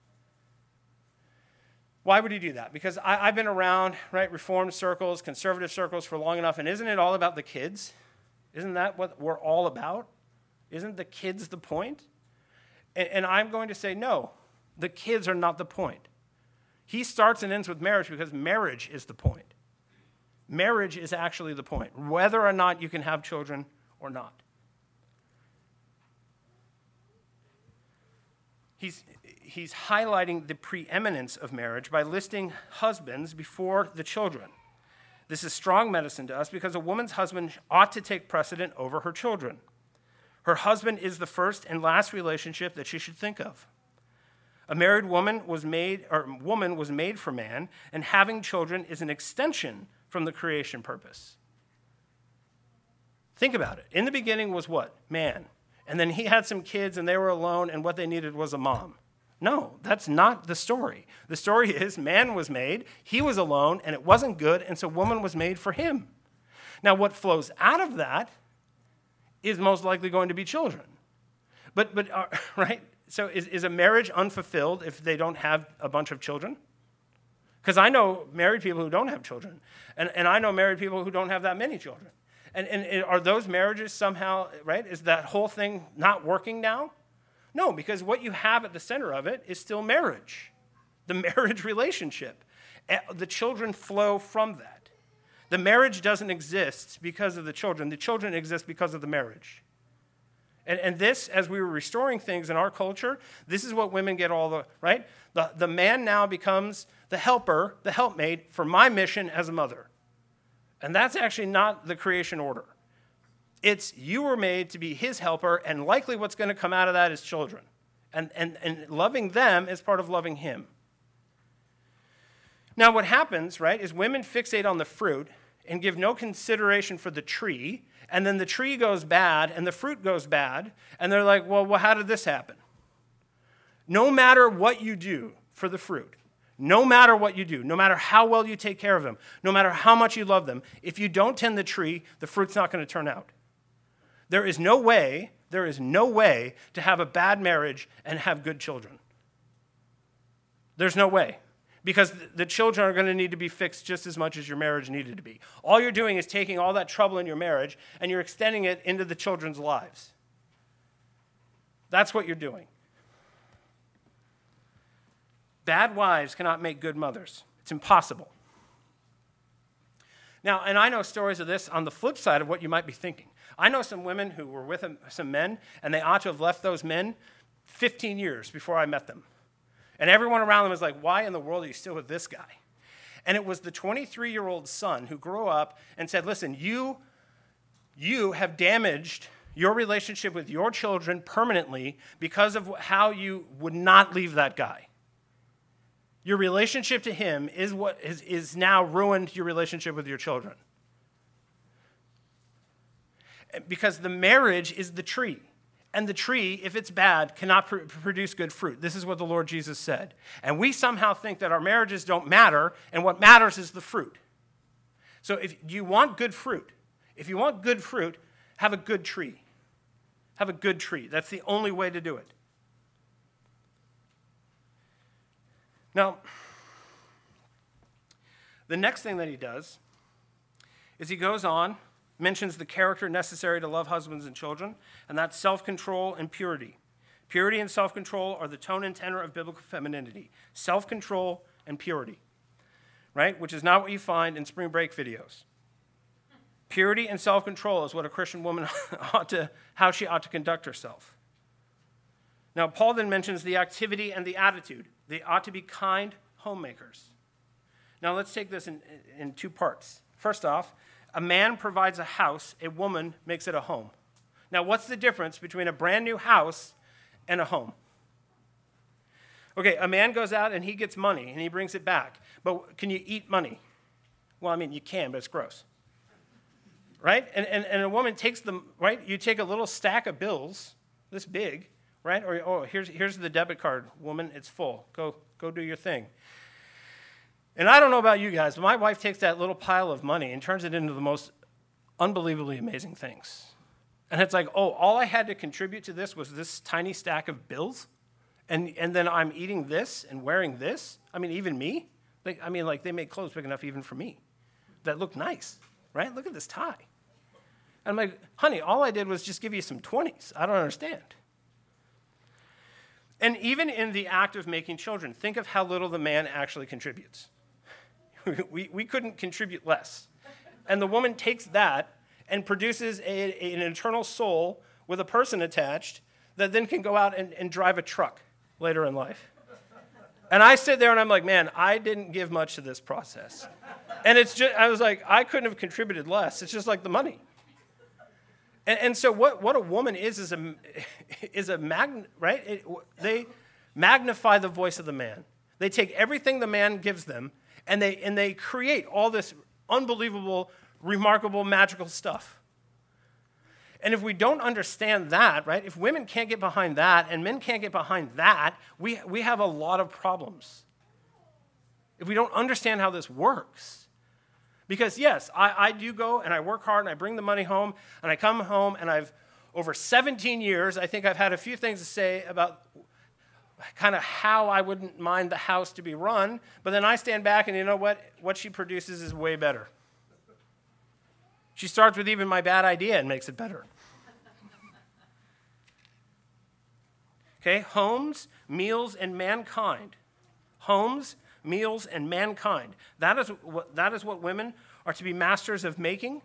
Why would he do that? Because I, I've been around, right, Reformed circles, conservative circles for long enough, and isn't it all about the kids? Isn't that what we're all about? Isn't the kids the point? And, and I'm going to say, no, the kids are not the point. He starts and ends with marriage because marriage is the point. Marriage is actually the point, whether or not you can have children or not. He's, he's highlighting the preeminence of marriage by listing husbands before the children. This is strong medicine to us because a woman's husband ought to take precedent over her children. Her husband is the first and last relationship that she should think of. A married woman was made, or woman was made for man, and having children is an extension from the creation purpose. Think about it. In the beginning was what? Man. And then he had some kids and they were alone and what they needed was a mom. No, that's not the story. The story is man was made, he was alone, and it wasn't good, and so woman was made for him. Now, what flows out of that is most likely going to be children. But, but uh, right? So is, is a marriage unfulfilled if they don't have a bunch of children? Because I know married people who don't have children, and, and I know married people who don't have that many children. And, and, and are those marriages somehow, right? Is that whole thing not working now? No, because what you have at the center of it is still marriage, the marriage relationship. The children flow from that. The marriage doesn't exist because of the children. The children exist because of the marriage. And, and this, as we were restoring things in our culture, this is what women get all the, right? The, the man now becomes the helper, the helpmate for my mission as a mother. And that's actually not the creation order. It's you were made to be his helper, and likely what's going to come out of that is children. And, and, and loving them is part of loving him. Now what happens, right, is women fixate on the fruit and give no consideration for the tree, and then the tree goes bad and the fruit goes bad, and they're like, well, well, how did this happen? No matter what you do for the fruit, no matter what you do, no matter how well you take care of them, no matter how much you love them, if you don't tend the tree, the fruit's not going to turn out. There is no way, there is no way to have a bad marriage and have good children. There's no way. Because the children are going to need to be fixed just as much as your marriage needed to be. All you're doing is taking all that trouble in your marriage and you're extending it into the children's lives. That's what you're doing. Bad wives cannot make good mothers. It's impossible. Now, and I know stories of this on the flip side of what you might be thinking. I know some women who were with some men, and they ought to have left those men fifteen years before I met them. And everyone around them was like, why in the world are you still with this guy? And it was the twenty-three-year-old son who grew up and said, listen, you, you have damaged your relationship with your children permanently because of how you would not leave that guy. Your relationship to him is what is, is now ruined your relationship with your children. Because the marriage is the tree. And the tree, if it's bad, cannot pr- produce good fruit. This is what the Lord Jesus said. And we somehow think that our marriages don't matter, and what matters is the fruit. So if you want good fruit, if you want good fruit, have a good tree. Have a good tree. That's the only way to do it. Now, the next thing that he does is he goes on, mentions the character necessary to love husbands and children, and that's self-control and purity. Purity and self-control are the tone and tenor of biblical femininity. Self-control and purity, right? Which is not what you find in spring break videos. Purity and self-control is what a Christian woman ought to, how she ought to conduct herself. Now, Paul then mentions the activity and the attitude. They ought to be kind homemakers. Now, let's take this in, in two parts. First off, a man provides a house, a woman makes it a home. Now, what's the difference between a brand new house and a home? Okay, a man goes out and he gets money and he brings it back. But can you eat money? Well, I mean, you can, but it's gross. Right? And, and, and a woman takes them, right? You take a little stack of bills, this big, right? Or, oh, here's, here's the debit card, woman, it's full. Go, go do your thing. And I don't know about you guys, but my wife takes that little pile of money and turns it into the most unbelievably amazing things. And it's like, oh, all I had to contribute to this was this tiny stack of bills? And and then I'm eating this and wearing this? I mean, even me? They, I mean, like, they make clothes big enough even for me that look nice, right? Look at this tie. And I'm like, honey, all I did was just give you some twenties. I don't understand. And even in the act of making children, think of how little the man actually contributes. we, we couldn't contribute less. And the woman takes that and produces a, a, an eternal soul with a person attached that then can go out and, and drive a truck later in life. And I sit there and I'm like, man, I didn't give much to this process. And it's just, I was like, I couldn't have contributed less. It's just like the money. And, and so what, what a woman is is a, is a magn, right? It, they magnify the voice of the man. They take everything the man gives them and they and they create all this unbelievable, remarkable, magical stuff. And if we don't understand that, right, if women can't get behind that and men can't get behind that, we, we have a lot of problems. If we don't understand how this works. Because yes, I, I do go and I work hard and I bring the money home and I come home and I've, over seventeen years, I think I've had a few things to say about kind of how I wouldn't mind the house to be run, but then I stand back and you know what? What she produces is way better. She starts with even my bad idea and makes it better. Okay, homes, meals, and mankind. Homes, meals, and mankind. That is what, that is what women are to be masters of making.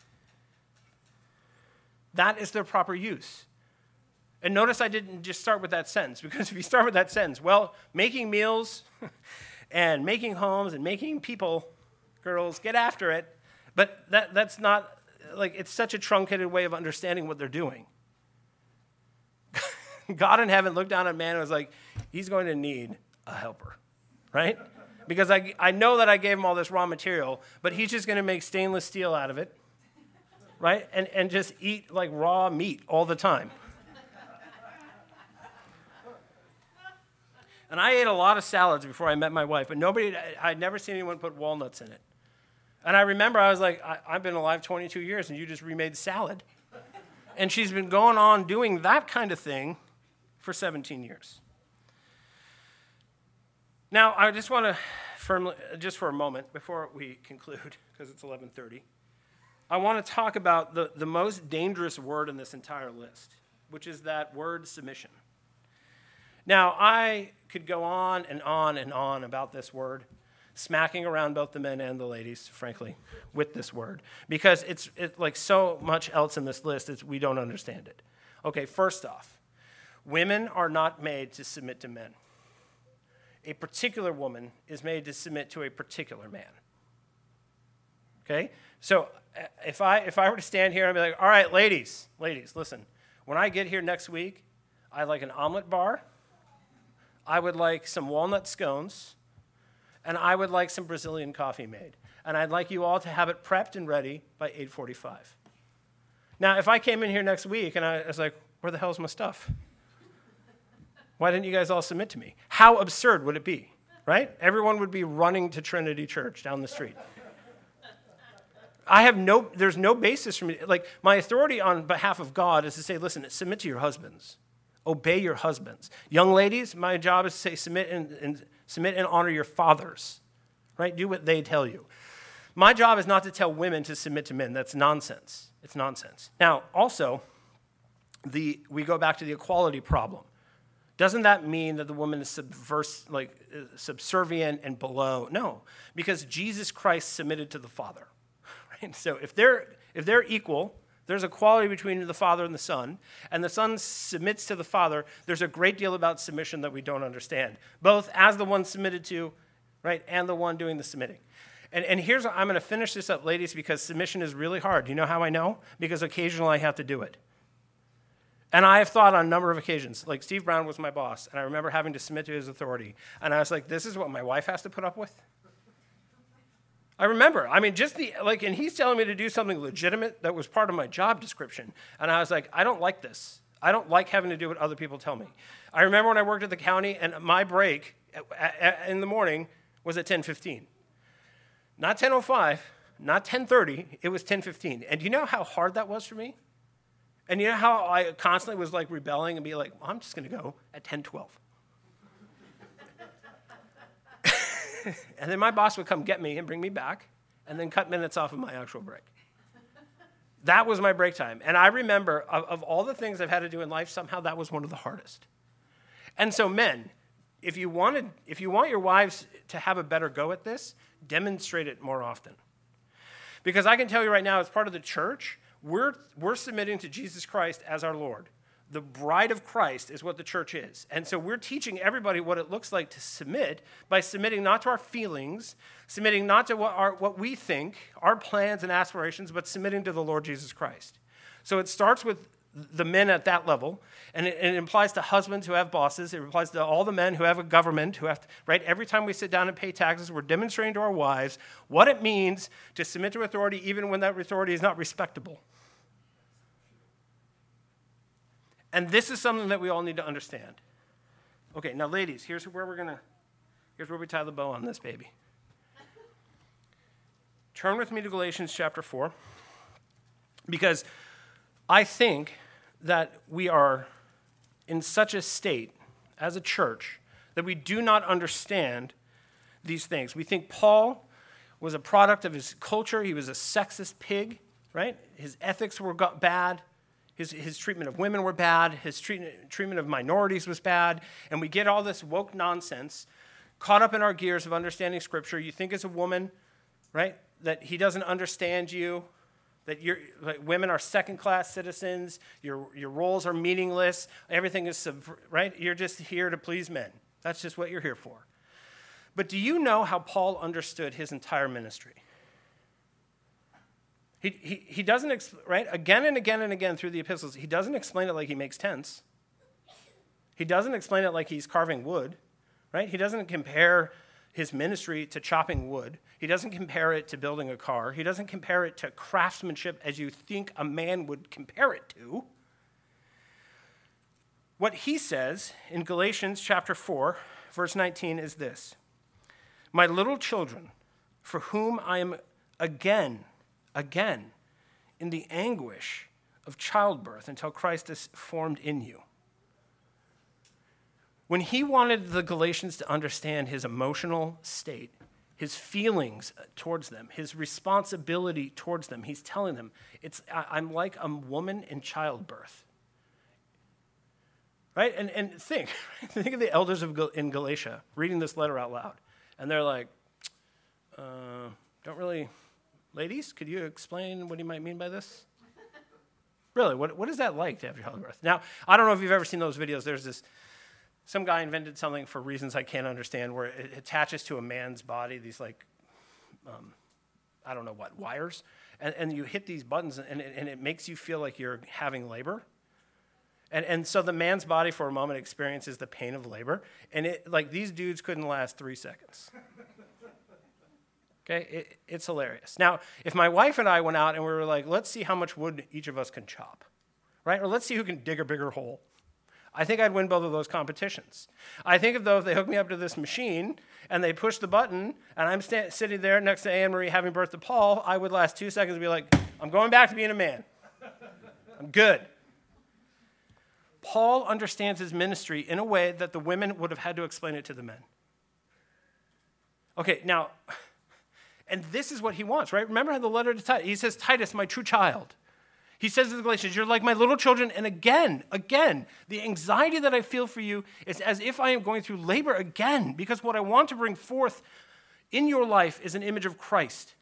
That is their proper use. And notice I didn't just start with that sentence, because if you start with that sentence, well, making meals and making homes and making people, girls, get after it, but that, that's not, like, it's such a truncated way of understanding what they're doing. God in heaven looked down at man and was like, he's going to need a helper, right? Because I, I know that I gave him all this raw material, but he's just going to make stainless steel out of it, right? And, and just eat like raw meat all the time. And I ate a lot of salads before I met my wife, but nobody, I'd never seen anyone put walnuts in it. And I remember I was like, I, I've been alive twenty-two years and you just remade salad. And she's been going on doing that kind of thing for seventeen years. Now, I just want to firmly, just for a moment, before we conclude, because it's eleven thirty, I want to talk about the, the most dangerous word in this entire list, which is that word submission. Now, I could go on and on and on about this word, smacking around both the men and the ladies, frankly, with this word, because it's it, like so much else in this list, it's, we don't understand it. Okay, first off, women are not made to submit to men. A particular woman is made to submit to a particular man. Okay? So if I if I were to stand here and be like, all right, ladies, ladies, listen, when I get here next week, I'd like an omelet bar, I would like some walnut scones, and I would like some Brazilian coffee made. And I'd like you all to have it prepped and ready by eight forty-five. Now, if I came in here next week and I was like, where the hell's my stuff? Why didn't you guys all submit to me? How absurd would it be, right? Everyone would be running to Trinity Church down the street. I have no, there's no basis for me. Like, my authority on behalf of God is to say, listen, submit to your husbands. Obey your husbands. Young ladies, my job is to say, submit and, and submit and honor your fathers, right? Do what they tell you. My job is not to tell women to submit to men. That's nonsense. It's nonsense. Now, also, the we go back to the equality problem. Doesn't that mean that the woman is subvers- like subservient and below? No, because Jesus Christ submitted to the Father. Right? So if they're if they're equal, there's equality between the Father and the Son, and the Son submits to the Father. There's a great deal about submission that we don't understand, both as the one submitted to, right, and the one doing the submitting. And, and here's, I'm going to finish this up, ladies, because submission is really hard. Do you know how I know? Because occasionally I have to do it. And I have thought on a number of occasions, like Steve Brown was my boss, and I remember having to submit to his authority. And I was like, this is what my wife has to put up with? I remember, I mean, just the, like, and he's telling me to do something legitimate that was part of my job description. And I was like, I don't like this. I don't like having to do what other people tell me. I remember when I worked at the county, and my break in the morning was at ten fifteen. Not ten oh five, not ten thirty, it was ten fifteen. And do you know how hard that was for me? And you know how I constantly was like rebelling and be like, well, I'm just going to go at ten twelve. And then my boss would come get me and bring me back and then cut minutes off of my actual break. That was my break time. And I remember, of, of all the things I've had to do in life, somehow that was one of the hardest. And so men, if you wanted, if you want your wives to have a better go at this, demonstrate it more often. Because I can tell you right now, as part of the church, we're, we're submitting to Jesus Christ as our Lord. The bride of Christ is what the church is. And so we're teaching everybody what it looks like to submit by submitting not to our feelings, submitting not to what, our, what we think, our plans and aspirations, but submitting to the Lord Jesus Christ. So it starts with the men at that level, and it, and it implies to husbands who have bosses. It applies to all the men who have a government, who have to, right? Every time we sit down and pay taxes, we're demonstrating to our wives what it means to submit to authority, even when that authority is not respectable. And this is something that we all need to understand. Okay, now ladies, here's where we're gonna, here's where we tie the bow on this baby. turn with me to Galatians chapter four, because I think that we are in such a state as a church that we do not understand these things. We think Paul was a product of his culture. He was a sexist pig, right? His ethics were bad. His, his treatment of women were bad. His treatment, treatment of minorities was bad. And we get all this woke nonsense caught up in our gears of understanding Scripture. You think as a woman, right, that he doesn't understand you, that you're, like, women are second-class citizens, your, your roles are meaningless, everything is, sub, right? You're just here to please men. That's just what you're here for. But do you know how Paul understood his entire ministry? He, he, he doesn't, exp- right? Again and again and again through the epistles, he doesn't explain it like he makes tents. He doesn't explain it like he's carving wood, right? He doesn't compare his ministry to chopping wood. He doesn't compare it to building a car. He doesn't compare it to craftsmanship as you think a man would compare it to. What he says in Galatians chapter four, verse nineteen is this: "My little children, for whom I am again, again, in the anguish of childbirth until Christ is formed in you." When he wanted the Galatians to understand his emotional state, his feelings towards them, his responsibility towards them, he's telling them, it's, I'm like a woman in childbirth. Right? And, and think, think of the elders of in Galatia reading this letter out loud. And they're like, uh, don't really, ladies, could you explain what he might mean by this? Really, what, what is that like to have childbirth? Now, I don't know if you've ever seen those videos. There's this, some guy invented something for reasons I can't understand where it attaches to a man's body, these like, um, I don't know what, wires. And, and you hit these buttons and it, and it makes you feel like you're having labor. And and so the man's body for a moment experiences the pain of labor. And it like these dudes couldn't last three seconds. Okay, it, it's hilarious. Now, if my wife and I went out and we were like, let's see how much wood each of us can chop, right? Or let's see who can dig a bigger hole. I think I'd win both of those competitions. I think if though if they hook me up to this machine and they push the button and I'm sta- sitting there next to Anne Marie having birth to Paul, I would last two seconds and be like, I'm going back to being a man. I'm good. Paul understands his ministry in a way that the women would have had to explain it to the men. Okay, now, and this is what he wants, right? Remember how the letter to Titus, he says, Titus, my true child. He says to the Galatians, you're like my little children. And again, again, the anxiety that I feel for you is as if I am going through labor again, because what I want to bring forth in your life is an image of Christ.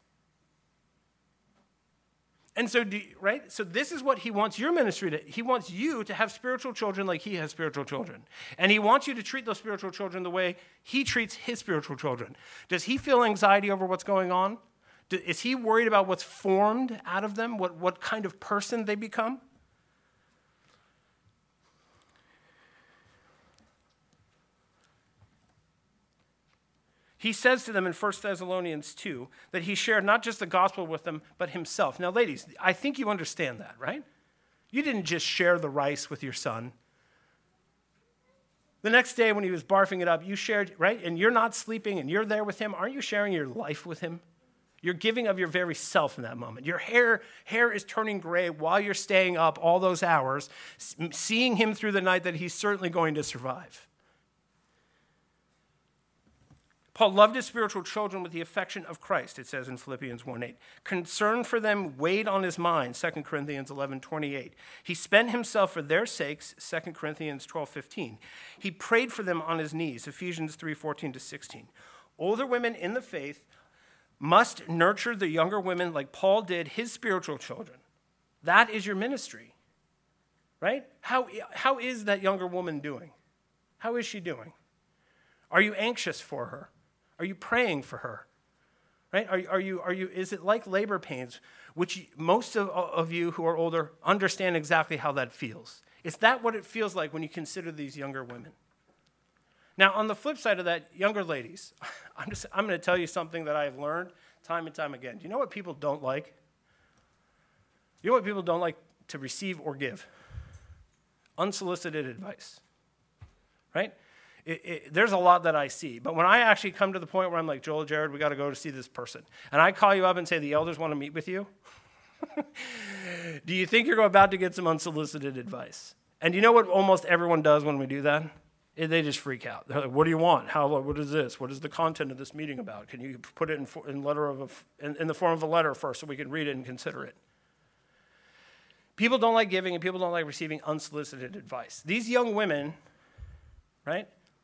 And so, do you, right? So this is what he wants your ministry to, he wants you to have spiritual children like he has spiritual children. And he wants you to treat those spiritual children the way he treats his spiritual children. Does he feel anxiety over what's going on? Is he worried about what's formed out of them, what, what kind of person they become? He says to them in First Thessalonians two that he shared not just the gospel with them, but himself. Now, ladies, I think you understand that, right? You didn't just share the rice with your son. The next day when he was barfing it up, you shared, right? And you're not sleeping and you're there with him. Aren't you sharing your life with him? You're giving of your very self in that moment. Your hair, hair is turning gray while you're staying up all those hours, seeing him through the night that he's certainly going to survive. Paul loved his spiritual children with the affection of Christ, it says in Philippians one eight. Concern for them weighed on his mind, Second Corinthians eleven twenty-eight. He spent himself for their sakes, Second Corinthians twelve fifteen. He prayed for them on his knees, Ephesians three fourteen to sixteen. Older women in the faith must nurture the younger women like Paul did his spiritual children. That is your ministry, right? How, how is that younger woman doing? How is she doing? Are you anxious for her? Are you praying for her? Right? Are, are you, are you, is it like labor pains, which most of, of you who are older understand exactly how that feels? Is that what it feels like when you consider these younger women? Now, on the flip side of that, younger ladies, I'm just I'm going to tell you something that I've learned time and time again. Do you know what people don't like? You know what people don't like to receive or give? Unsolicited advice, right? It, it, there's a lot that I see. But when I actually come to the point where I'm like, Joel, Jared, we got to go to see this person, and I call you up and say, the elders want to meet with you, do you think you're about to get some unsolicited advice? And you know what almost everyone does when we do that? They just freak out. They're like, what do you want? How? What is this? What is the content of this meeting about? Can you put it in, in, letter of a, in, in the form of a letter first so we can read it and consider it? People don't like giving and people don't like receiving unsolicited advice. These young women, right?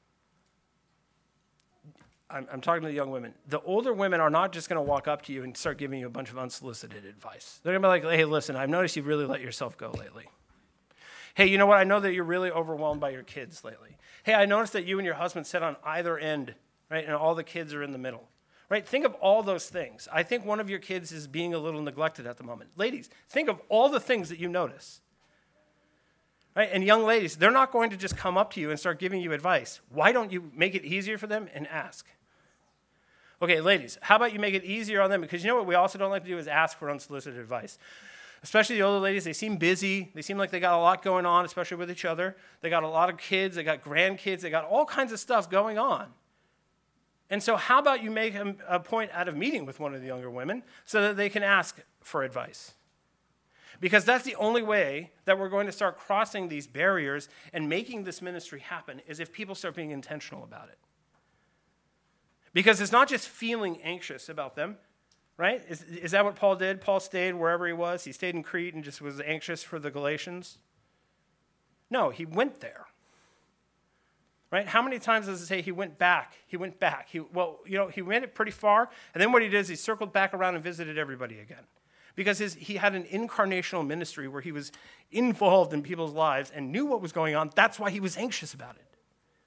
I'm, I'm talking to the young women. The older women are not just going to walk up to you and start giving you a bunch of unsolicited advice. They're going to be like, hey, listen, I've noticed you've really let yourself go lately. Hey, you know what? I know that you're really overwhelmed by your kids lately. Hey, I noticed that you and your husband sit on either end, right? And all the kids are in the middle, right? Think of all those things. I think one of your kids is being a little neglected at the moment. Ladies, think of all the things that you notice, right? And young ladies, they're not going to just come up to you and start giving you advice. Why don't you make it easier for them and ask? Okay, ladies, how about you make it easier on them? Because you know what we also don't like to do is ask for unsolicited advice. Especially the older ladies, they seem busy. They seem like they got a lot going on, especially with each other. They got a lot of kids. They got grandkids. They got all kinds of stuff going on. And so how about you make a, a point out of meeting with one of the younger women so that they can ask for advice? Because that's the only way that we're going to start crossing these barriers and making this ministry happen is if people start being intentional about it. Because it's not just feeling anxious about them. Right? Is, is that what Paul did? Paul stayed wherever he was. He stayed in Crete and just was anxious for the Galatians. No, he went there. Right? How many times does it say he went back? He went back. He, well, you know, he went it pretty far, and then what he did is he circled back around and visited everybody again. Because his, he had an incarnational ministry where he was involved in people's lives and knew what was going on. That's why he was anxious about it.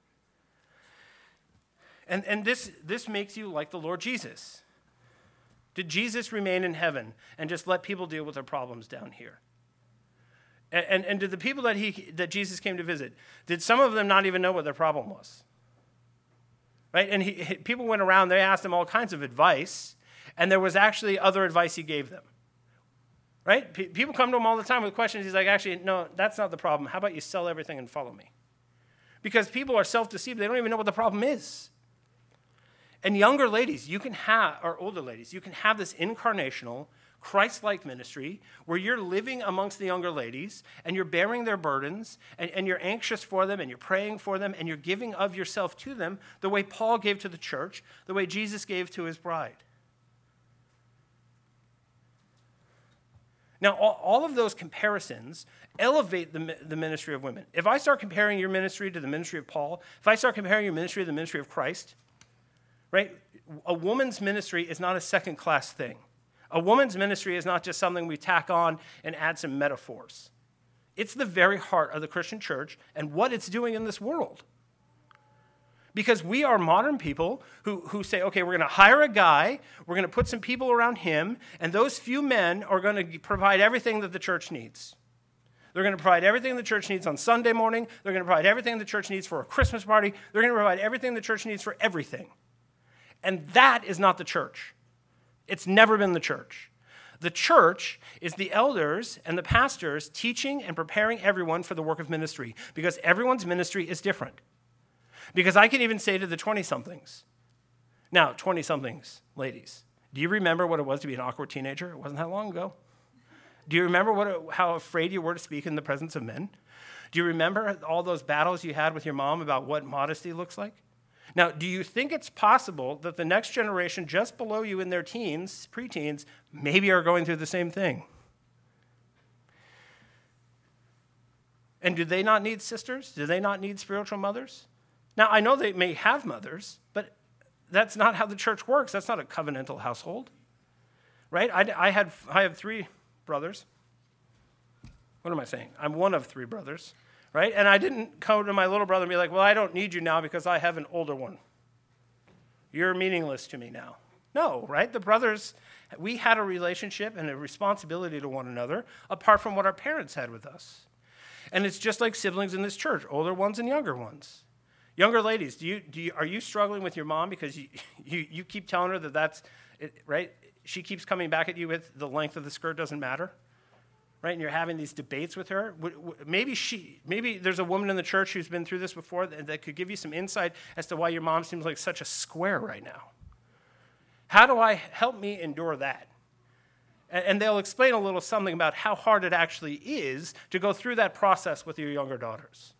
And, and this, this makes you like the Lord Jesus. Did Jesus remain in heaven and just let people deal with their problems down here? And, and, and did the people that, he, that Jesus came to visit, did some of them not even know what their problem was? Right? And he, he, people went around, they asked him all kinds of advice, and there was actually other advice he gave them. Right? P- people come to him all the time with questions. He's like, actually, no, that's not the problem. How about you sell everything and follow me? Because people are self-deceived. They don't even know what the problem is. And younger ladies, you can have, or older ladies, you can have this incarnational, Christ-like ministry where you're living amongst the younger ladies and you're bearing their burdens and, and you're anxious for them and you're praying for them and you're giving of yourself to them the way Paul gave to the church, the way Jesus gave to his bride. Now, all, all of those comparisons elevate the, the ministry of women. If I start comparing your ministry to the ministry of Paul, if I start comparing your ministry to the ministry of Christ, right? A woman's ministry is not a second-class thing. A woman's ministry is not just something we tack on and add some metaphors. It's the very heart of the Christian church and what it's doing in this world. Because we are modern people who, who say, okay, we're going to hire a guy, we're going to put some people around him, and those few men are going to provide everything that the church needs. They're going to provide everything the church needs on Sunday morning. They're going to provide everything the church needs for a Christmas party. They're going to provide everything the church needs for everything. And that is not the church. It's never been the church. The church is the elders and the pastors teaching and preparing everyone for the work of ministry because everyone's ministry is different. Because I can even say to the twenty-somethings, now, twenty-somethings, ladies, do you remember what it was to be an awkward teenager? It wasn't that long ago. Do you remember what it, how afraid you were to speak in the presence of men? Do you remember all those battles you had with your mom about what modesty looks like? Now, do you think it's possible that the next generation just below you in their teens, preteens, maybe are going through the same thing? And do they not need sisters? Do they not need spiritual mothers? Now, I know they may have mothers, but that's not how the church works. That's not a covenantal household, right? I, I, had, I have three brothers. What am I saying? I'm one of three brothers. Right? And I didn't come to my little brother and be like, well, I don't need you now because I have an older one. You're meaningless to me now. No, right? The brothers, we had a relationship and a responsibility to one another apart from what our parents had with us. And it's just like siblings in this church, older ones and younger ones. Younger ladies, do you, do you, are you struggling with your mom because you, you, you keep telling her that that's, it, right? She keeps coming back at you with the length of the skirt doesn't matter. right? And you're having these debates with her. Maybe she, maybe there's a woman in the church who's been through this before that, that could give you some insight as to why your mom seems like such a square right now. How do I help me endure that? And, and they'll explain a little something about how hard it actually is to go through that process with your younger daughters.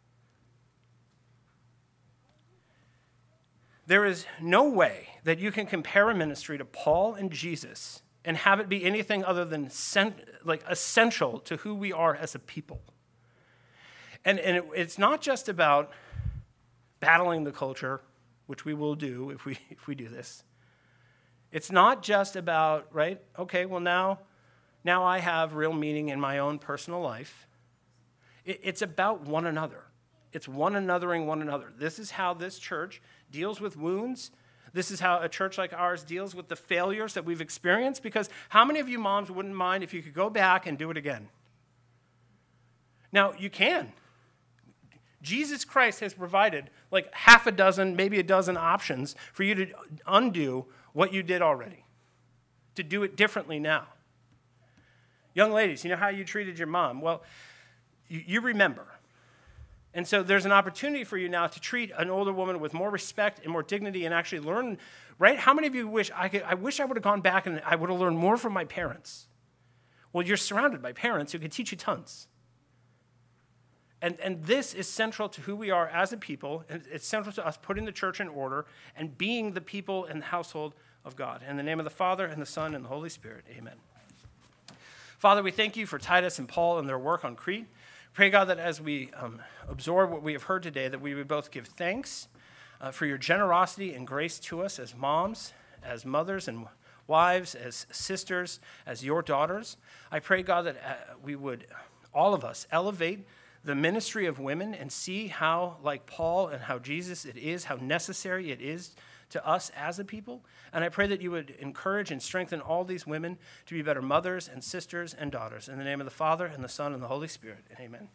There is no way that you can compare a ministry to Paul and Jesus and have it be anything other than cent- like essential to who we are as a people. And, and it, it's not just about battling the culture, which we will do if we if we do this. It's not just about, right, okay, well now, now I have real meaning in my own personal life. It, it's about one another. It's one anothering one another. This is how this church deals with wounds. This is how a church like ours deals with the failures that we've experienced, because how many of you moms wouldn't mind if you could go back and do it again? Now, you can. Jesus Christ has provided like half a dozen, maybe a dozen options for you to undo what you did already, to do it differently now. Young ladies, you know how you treated your mom? Well, you, you remember. And so there's an opportunity for you now to treat an older woman with more respect and more dignity and actually learn, right? How many of you wish, I could, I wish I would have gone back and I would have learned more from my parents? Well, you're surrounded by parents who can teach you tons. And, and this is central to who we are as a people, and it's central to us putting the church in order and being the people in the household of God. In the name of the Father, and the Son, and the Holy Spirit, amen. Father, we thank you for Titus and Paul and their work on Crete. Pray, God, that as we um, absorb what we have heard today, that we would both give thanks uh, for your generosity and grace to us as moms, as mothers and wives, as sisters, as your daughters. I pray, God, that uh, we would, all of us, elevate the ministry of women and see how, like Paul and how Jesus it is, how necessary it is to us as a people. And I pray that you would encourage and strengthen all these women to be better mothers and sisters and daughters. In the name of the Father, and the Son, and the Holy Spirit. Amen.